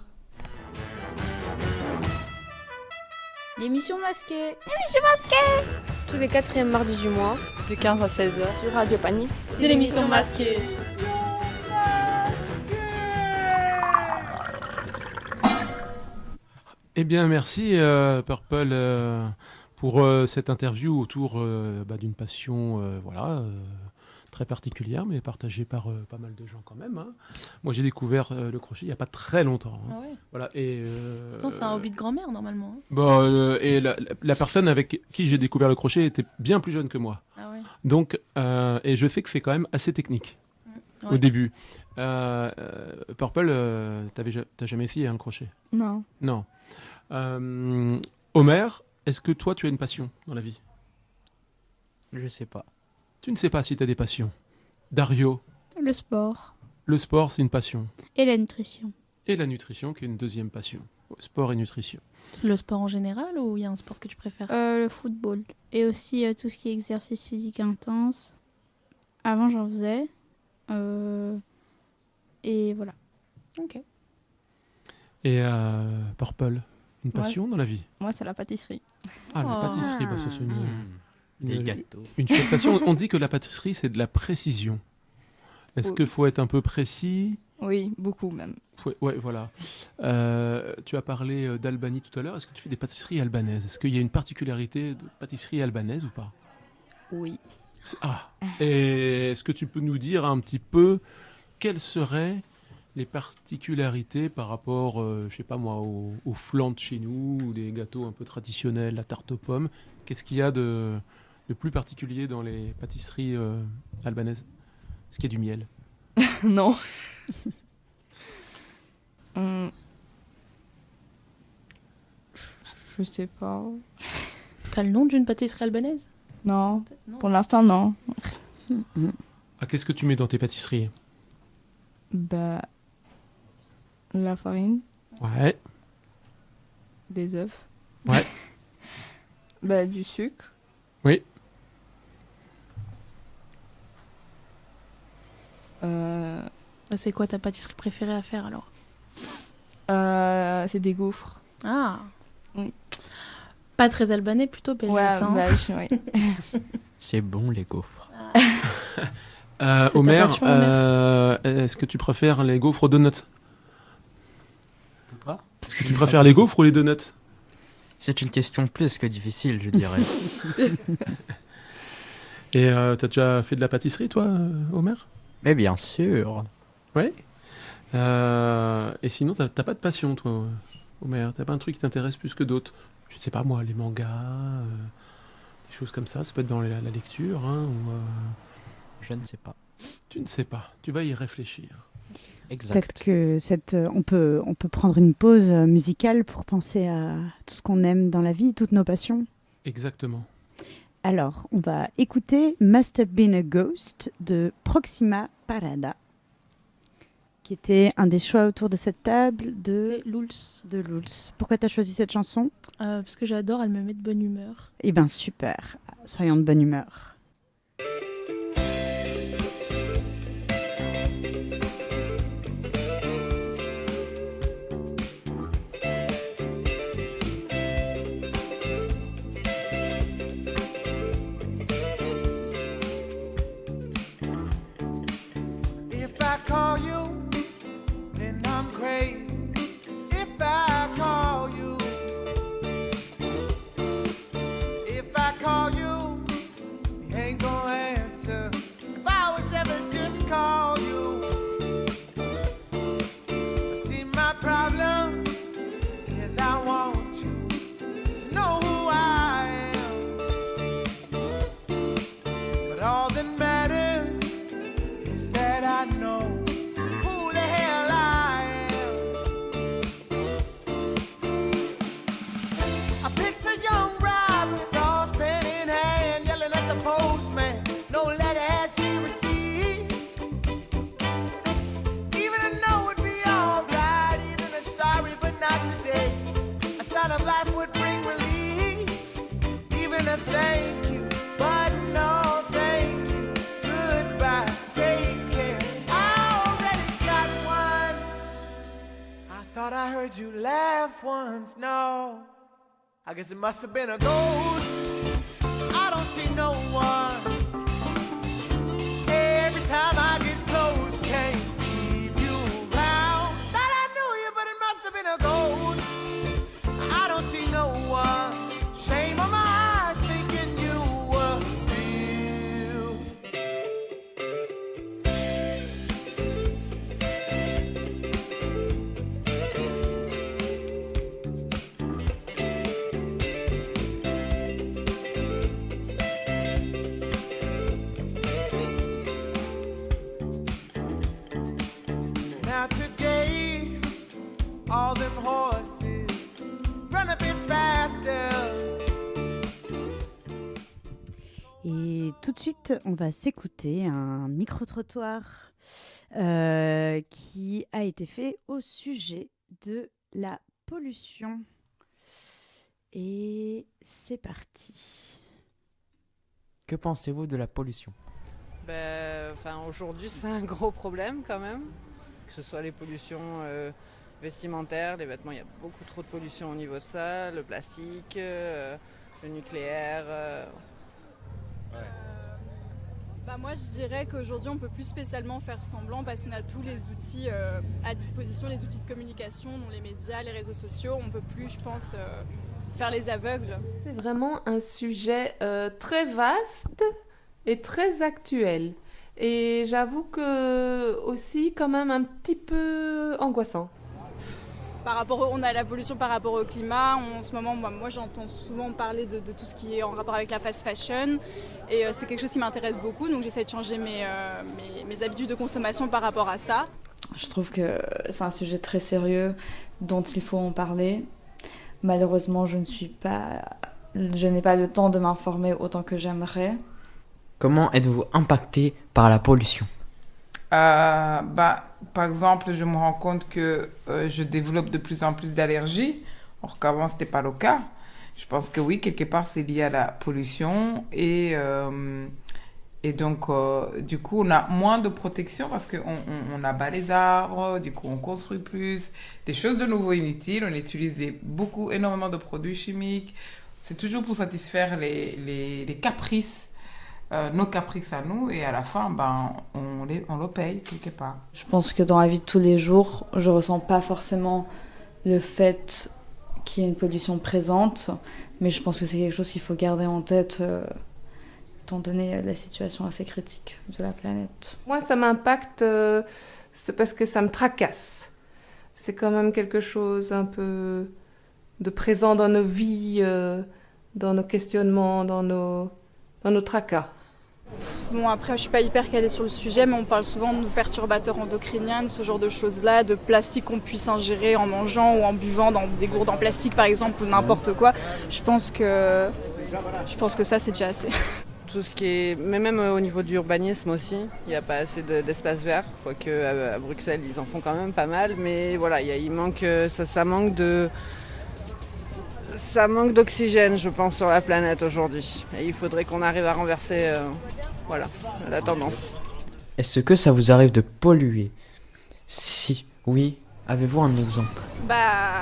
L'émission masquée. L'émission masquée. Tous les quatrièmes mardis du mois. De quinze à seize heures. Sur Radio Panique. C'est l'émission masquée. Eh bien, merci euh, Purple euh, pour euh, cette interview autour euh, bah, d'une passion euh, voilà, euh, très particulière, mais partagée par euh, pas mal de gens quand même. Hein. Moi, j'ai découvert euh, le crochet il n'y a pas très longtemps. Hein. Ah ouais. Voilà, et, euh, Pourtant, c'est un hobby de grand-mère, normalement. Hein. Bon, euh, et la, la- la personne avec qui j'ai découvert le crochet était bien plus jeune que moi. Ah ouais. Donc, euh, et je sais que c'est quand même assez technique Ouais. au début. Euh, euh, Purple, euh, t'avais ja- t'as jamais fait un crochet? Non. Non. Euh, Homer, est-ce que toi, tu as une passion dans la vie? Je sais pas. Tu ne sais pas si tu as des passions. Dario, Le sport. le sport, c'est une passion. Et la nutrition. Et la nutrition, qui est une deuxième passion. Sport et nutrition. C'est le sport en général ou il y a un sport que tu préfères? Euh, le football. Et aussi euh, tout ce qui est exercice physique intense. Avant, j'en faisais. Euh, Et voilà. Ok. Et euh, Purple, une passion dans la vie? Moi, c'est la pâtisserie. Ah, la Oh. pâtisserie, bah, ça, c'est une, Mmh. Les gâteaux. Une chouette passion. On dit que la pâtisserie, c'est de la précision. Est-ce Oui. qu'il faut être un peu précis? Oui, beaucoup même. Faut- Ouais, voilà. Euh, tu as parlé euh, d'Albanie tout à l'heure. Est-ce que tu fais des pâtisseries albanaises? Est-ce qu'il y a une particularité de pâtisserie albanaise ou pas? Oui. C'est- Ah. Et est-ce que tu peux nous dire un petit peu quelles seraient les particularités par rapport, euh, je sais pas moi, au, au flan de chez nous, ou des gâteaux un peu traditionnels, la tarte aux pommes? Qu'est-ce qu'il y a de, de plus particulier dans les pâtisseries euh, albanaises? Est-ce qu'il y a du miel? Non. Hum. Je sais pas. T'as le nom d'une pâtisserie albanaise? Non. Non. Pour l'instant, non. Ah, qu'est-ce que tu mets dans tes pâtisseries? Bah. La farine, Ouais. des œufs. Ouais. Bah, du sucre. Oui. Euh, C'est quoi ta pâtisserie préférée à faire alors? euh, c'est des gaufres. Ah. Oui. Pas très albanais, plutôt belge. Ouais, ça, hein. belge, oui. C'est bon, les gaufres. Euh, C'est ta Homer, passion, Homer. euh, est-ce que tu préfères les gaufres aux donuts? Quoi? Est-ce que tu préfères les gaufres ou les donuts? C'est une question plus que difficile, je dirais. Et euh, t'as déjà fait de la pâtisserie, toi, euh, Homer? Mais bien sûr. Ouais. Euh, et sinon, t'as t'as pas de passion, toi? Omer, t'as pas un truc qui t'intéresse plus que d'autres? Je ne sais pas moi, les mangas, euh, des choses comme ça, ça peut être dans la, la lecture, hein, ou, euh... Je ne sais pas. Tu ne sais pas, tu vas y réfléchir. Exact. Peut-être que cette, euh, on, peut, on peut prendre une pause euh, musicale pour penser à tout ce qu'on aime dans la vie, toutes nos passions. Exactement. Alors, on va écouter Must Have Been a Ghost de Proxima Parada, qui était un des choix autour de cette table de Lulz. De Lulz. Pourquoi tu as choisi cette chanson? euh, Parce que j'adore, elle me met de bonne humeur. Eh bien, super. Soyons de bonne humeur. If I call you, then I'm crazy. If I call you, if I call you, you ain't gonna answer. If I was ever just call you, see my problem is I want you to know who I am. But all that matters is that I know who the hell I am. I picture young Rob with dolls pen in hand, yelling at the postman, no letter has he received. Even a no would be alright, even a sorry but not today. A sign of life would bring relief, even a thank you, but no thank you. Goodbye, take care. I already got one. I thought I heard you laugh once. No, I guess it must have been a ghost. I don't see no one. Every time I get close, can't keep you around. Thought I knew you, but it must have been a ghost. I don't see no one. Shame on my eyes, thinking you were real. Now today, all them horses run a bit faster. Et tout de suite, on va s'écouter un micro-trottoir euh, qui a été fait au sujet de la pollution. Et c'est parti. Que pensez-vous de la pollution? Ben, enfin, aujourd'hui, c'est un gros problème quand même. Que ce soit les pollutions euh, vestimentaires, les vêtements, il y a beaucoup trop de pollution au niveau de ça, le plastique, euh, le nucléaire. Euh... Bah moi je dirais qu'aujourd'hui on peut plus spécialement faire semblant parce qu'on a tous les outils euh, à disposition, les outils de communication, dont les médias, les réseaux sociaux. On peut plus, je pense, euh, faire les aveugles. C'est vraiment un sujet euh, très vaste et très actuel. Et j'avoue que aussi quand même un petit peu angoissant. Par rapport au, on a la pollution par rapport au climat. En ce moment, bah, moi j'entends souvent parler de, de tout ce qui est en rapport avec la fast fashion. Et euh, c'est quelque chose qui m'intéresse beaucoup, donc j'essaie de changer mes, euh, mes, mes habitudes de consommation par rapport à ça. Je trouve que c'est un sujet très sérieux dont il faut en parler. Malheureusement, je ne suis pas, je n'ai pas le temps de m'informer autant que j'aimerais. Comment êtes-vous impacté par la pollution? Euh, bah, par exemple, je me rends compte que euh, je développe de plus en plus d'allergies, alors qu'avant, ce n'était pas le cas. Je pense que oui, quelque part, c'est lié à la pollution. Et, euh, et donc, euh, du coup, on a moins de protection parce qu'on on, on abat les arbres, du coup, on construit plus. Des choses de nouveau inutiles. On utilise des, beaucoup, énormément de produits chimiques. C'est toujours pour satisfaire les, les, les caprices. Euh, nos caprices à nous, et à la fin, ben, on, les, on le paye quelque part. Je pense que dans la vie de tous les jours, je ressens pas forcément le fait qu'il y ait une pollution présente, mais je pense que c'est quelque chose qu'il faut garder en tête, euh, étant donné la situation assez critique de la planète. Moi, ça m'impacte, euh, c'est parce que ça me tracasse. c'est quand même quelque chose un peu de présent dans nos vies, euh, dans nos questionnements, dans nos, dans nos tracas. Bon, après, je suis pas hyper calée sur le sujet, mais on parle souvent de perturbateurs endocriniens, de ce genre de choses-là, de plastique qu'on puisse ingérer en mangeant ou en buvant dans des gourdes en plastique, par exemple, ou n'importe quoi. Je pense que, je pense que ça, c'est déjà assez. Tout ce qui est, mais même au niveau de l'urbanisme aussi, il n'y a pas assez de, d'espace vert, quoique à, à Bruxelles, ils en font quand même pas mal, mais voilà, il, y a, il manque, ça, ça manque de... Ça manque d'oxygène, je pense, sur la planète aujourd'hui. Et il faudrait qu'on arrive à renverser euh, voilà, la tendance. Est-ce que ça vous arrive de polluer? Si oui, avez-vous un exemple? Bah...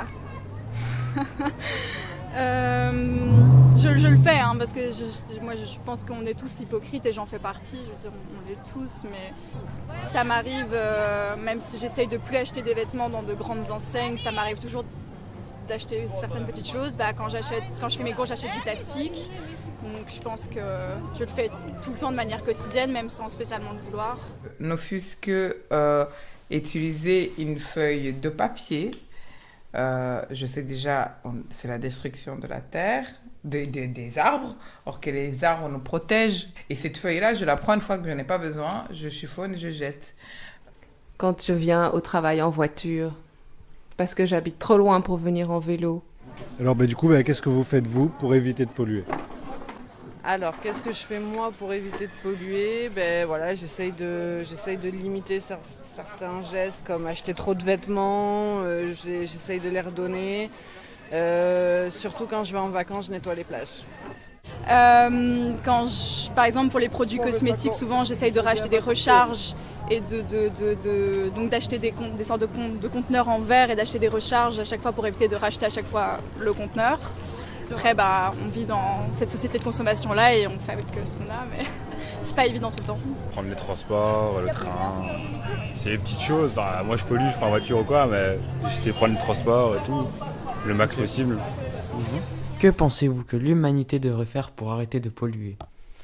euh, je, je le fais, hein, parce que je, je, moi je pense qu'on est tous hypocrites et j'en fais partie. Je veux dire, on l'est tous, mais ça m'arrive, euh, même si j'essaye de plus acheter des vêtements dans de grandes enseignes, ça m'arrive toujours d'acheter certaines petites choses. Bah, quand, j'achète, quand je fais mes courses, j'achète du plastique. Donc je pense que je le fais tout le temps de manière quotidienne, même sans spécialement le vouloir. N'offusque euh, utiliser une feuille de papier. Euh, je sais déjà, on, c'est la destruction de la terre, de, de, des arbres, or que les arbres nous protègent. Et cette feuille-là, je la prends une fois que je n'en ai pas besoin, je chiffonne et je jette. Quand je viens au travail en voiture, parce que j'habite trop loin pour venir en vélo. Alors bah, du coup, bah, qu'est-ce que vous faites vous pour éviter de polluer? Alors, qu'est-ce que je fais moi pour éviter de polluer? Ben voilà, j'essaye de, j'essaye de limiter cer- certains gestes comme acheter trop de vêtements, euh, j'ai, j'essaye de les redonner. Euh, surtout quand je vais en vacances, je nettoie les plages. Euh, quand je, par exemple pour les produits cosmétiques, souvent j'essaye de racheter des recharges et de, de, de, de, donc d'acheter des, des sortes de, de conteneurs en verre et d'acheter des recharges à chaque fois pour éviter de racheter à chaque fois le conteneur. Après, bah, on vit dans cette société de consommation-là et on fait avec ce qu'on a, mais c'est pas évident tout le temps. Prendre les transports, le train, c'est les petites choses. Enfin, moi je pollue, je prends la voiture ou quoi, mais j'essaie de prendre les transports et tout, le max possible. Mmh. Que pensez-vous que l'humanité devrait faire pour arrêter de polluer?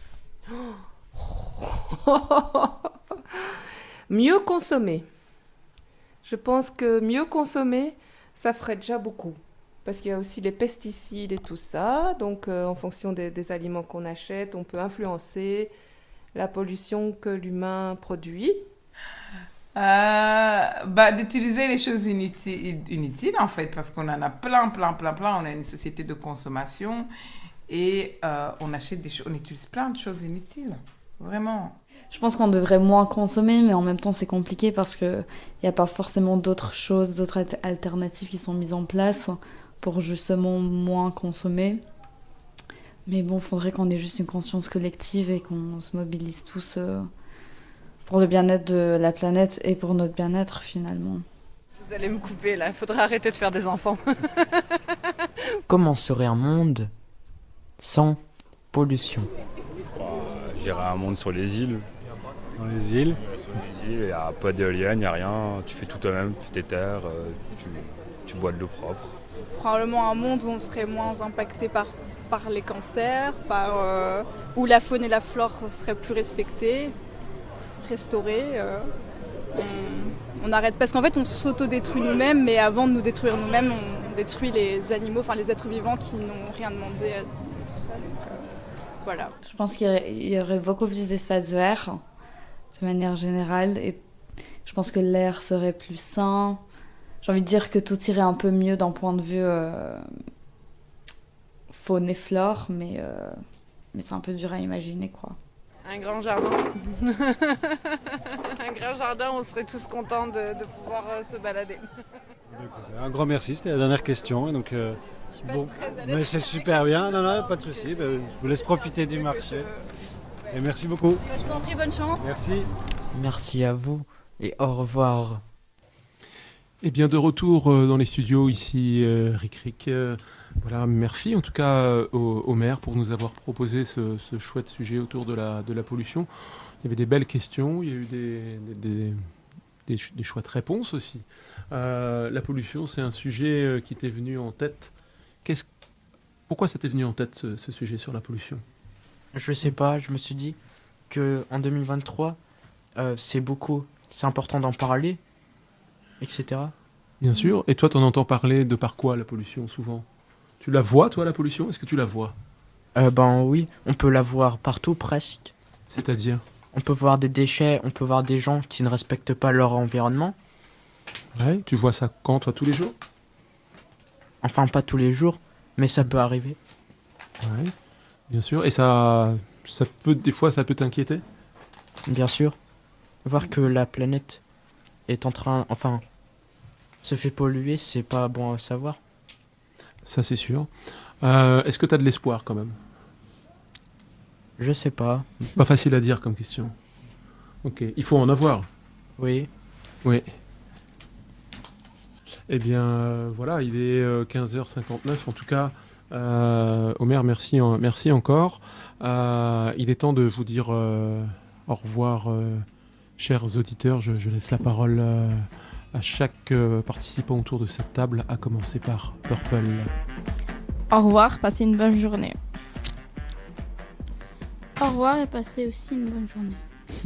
Mieux consommer. Je pense que mieux consommer, ça ferait déjà beaucoup. Parce qu'il y a aussi les pesticides et tout ça. Donc, euh, en fonction des, des aliments qu'on achète, on peut influencer la pollution que l'humain produit. Euh, bah, d'utiliser les choses inutiles, inutiles, en fait, parce qu'on en a plein, plein, plein, plein. On a une société de consommation et euh, on achète des choses, on utilise plein de choses inutiles. Vraiment. Je pense qu'on devrait moins consommer, mais en même temps, c'est compliqué parce qu'il n'y a pas forcément d'autres choses, d'autres alter- alternatives qui sont mises en place pour justement moins consommer. Mais bon, il faudrait qu'on ait juste une conscience collective et qu'on se mobilise tous euh, pour le bien-être de la planète et pour notre bien-être finalement. Vous allez me couper là, il faudrait arrêter de faire des enfants. Comment serait un monde sans pollution? Bah, j'irais un monde sur les îles. Dans les îles euh, Sur les îles, il n'y a pas d'éoliennes, il n'y a rien. Tu fais tout toi-même, tu fais tes terres, euh, tu, tu bois de l'eau propre. Probablement un monde où on serait moins impacté par, par les cancers, par, euh, où la faune et la flore seraient plus respectées, restaurées. Euh, on, on arrête, parce qu'en fait on s'auto-détruit nous-mêmes, mais avant de nous détruire nous-mêmes, on détruit les animaux, enfin les êtres vivants qui n'ont rien demandé à tout ça. Donc, euh, voilà. Je pense qu'il y aurait, il y aurait beaucoup plus d'espace vert de manière générale et je pense que l'air serait plus sain. J'ai envie de dire que tout irait un peu mieux d'un point de vue euh, faune et flore, mais, euh, mais c'est un peu dur à imaginer, quoi. Un grand jardin. Un grand jardin, on serait tous contents de, de pouvoir euh, se balader. Un grand merci, c'était la dernière question. Et donc, euh, bon, mais c'est super bien, non, non, pas de souci. Ben, je vous laisse profiter du marché. Et merci beaucoup. Je vous en prie, bonne chance. Merci. Merci à vous et au revoir. Et bien de retour euh, dans les studios ici, euh, Ric Ric. Euh, voilà, merci en tout cas euh, au, au maire pour nous avoir proposé ce, ce chouette sujet autour de la, de la pollution. Il y avait des belles questions, il y a eu des, des, des, des, des chouettes réponses aussi. Euh, la pollution, c'est un sujet euh, qui t'est venu en tête. Qu'est-ce, pourquoi ça t'est venu en tête ce, ce sujet sur la pollution? Je sais pas, je me suis dit qu'en deux mille vingt-trois, euh, c'est beaucoup, c'est important d'en parler, et cetera. Bien sûr. Et toi, t'en entends parler de par quoi, la pollution, souvent? Tu la vois, toi, la pollution? Est-ce que tu la vois? Euh, ben oui, on peut la voir partout presque. C'est-à-dire? On peut voir des déchets, on peut voir des gens qui ne respectent pas leur environnement. Ouais, tu vois ça quand, toi, tous les jours? Enfin, pas tous les jours, mais ça peut arriver. Ouais, bien sûr. Et ça, ça peut, des fois, ça peut t'inquiéter? Bien sûr. Voir que la planète est en train, enfin, se fait polluer, c'est pas bon à savoir. Ça, c'est sûr. Euh, est-ce que tu as de l'espoir, quand même? Je sais pas. Pas facile à dire comme question. Ok, il faut en avoir. Oui. Oui. Eh bien, euh, voilà, il est euh, quinze heures cinquante-neuf. En tout cas, euh, Omer, merci, en- merci encore. Euh, il est temps de vous dire euh, au revoir, euh, chers auditeurs. Je, je laisse la parole euh, à chaque euh, participant autour de cette table, à commencer par Purple. Au revoir, passez une bonne journée. Au revoir et passez aussi une bonne journée.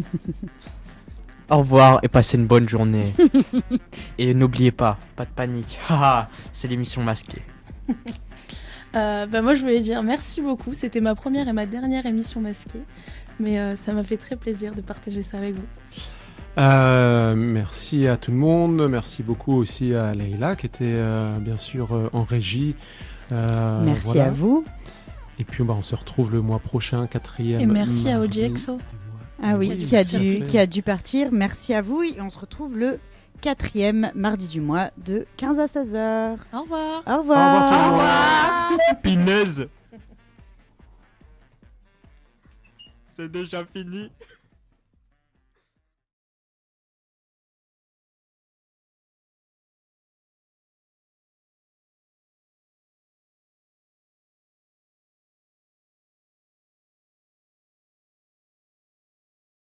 Au revoir et passez une bonne journée. Et n'oubliez pas, pas de panique. Haha, c'est l'émission masquée. Euh, bah moi, je voulais dire merci beaucoup. C'était ma première et ma dernière émission masquée. Mais euh, ça m'a fait très plaisir de partager ça avec vous. Euh, merci à tout le monde. Merci beaucoup aussi à Leïla qui était euh, bien sûr euh, en régie. Euh, Merci voilà. à vous. Et puis bah, on se retrouve le mois prochain, quatrième. Et merci à mardi. O G X O. Ah oui, Oui, qui a, tout à dû, fait. qui a dû partir. Merci à vous. Et on se retrouve le quatrième mardi du mois de quinze à seize heures. Au revoir. Au revoir. Au revoir tout le monde. Pineuse. C'est déjà fini.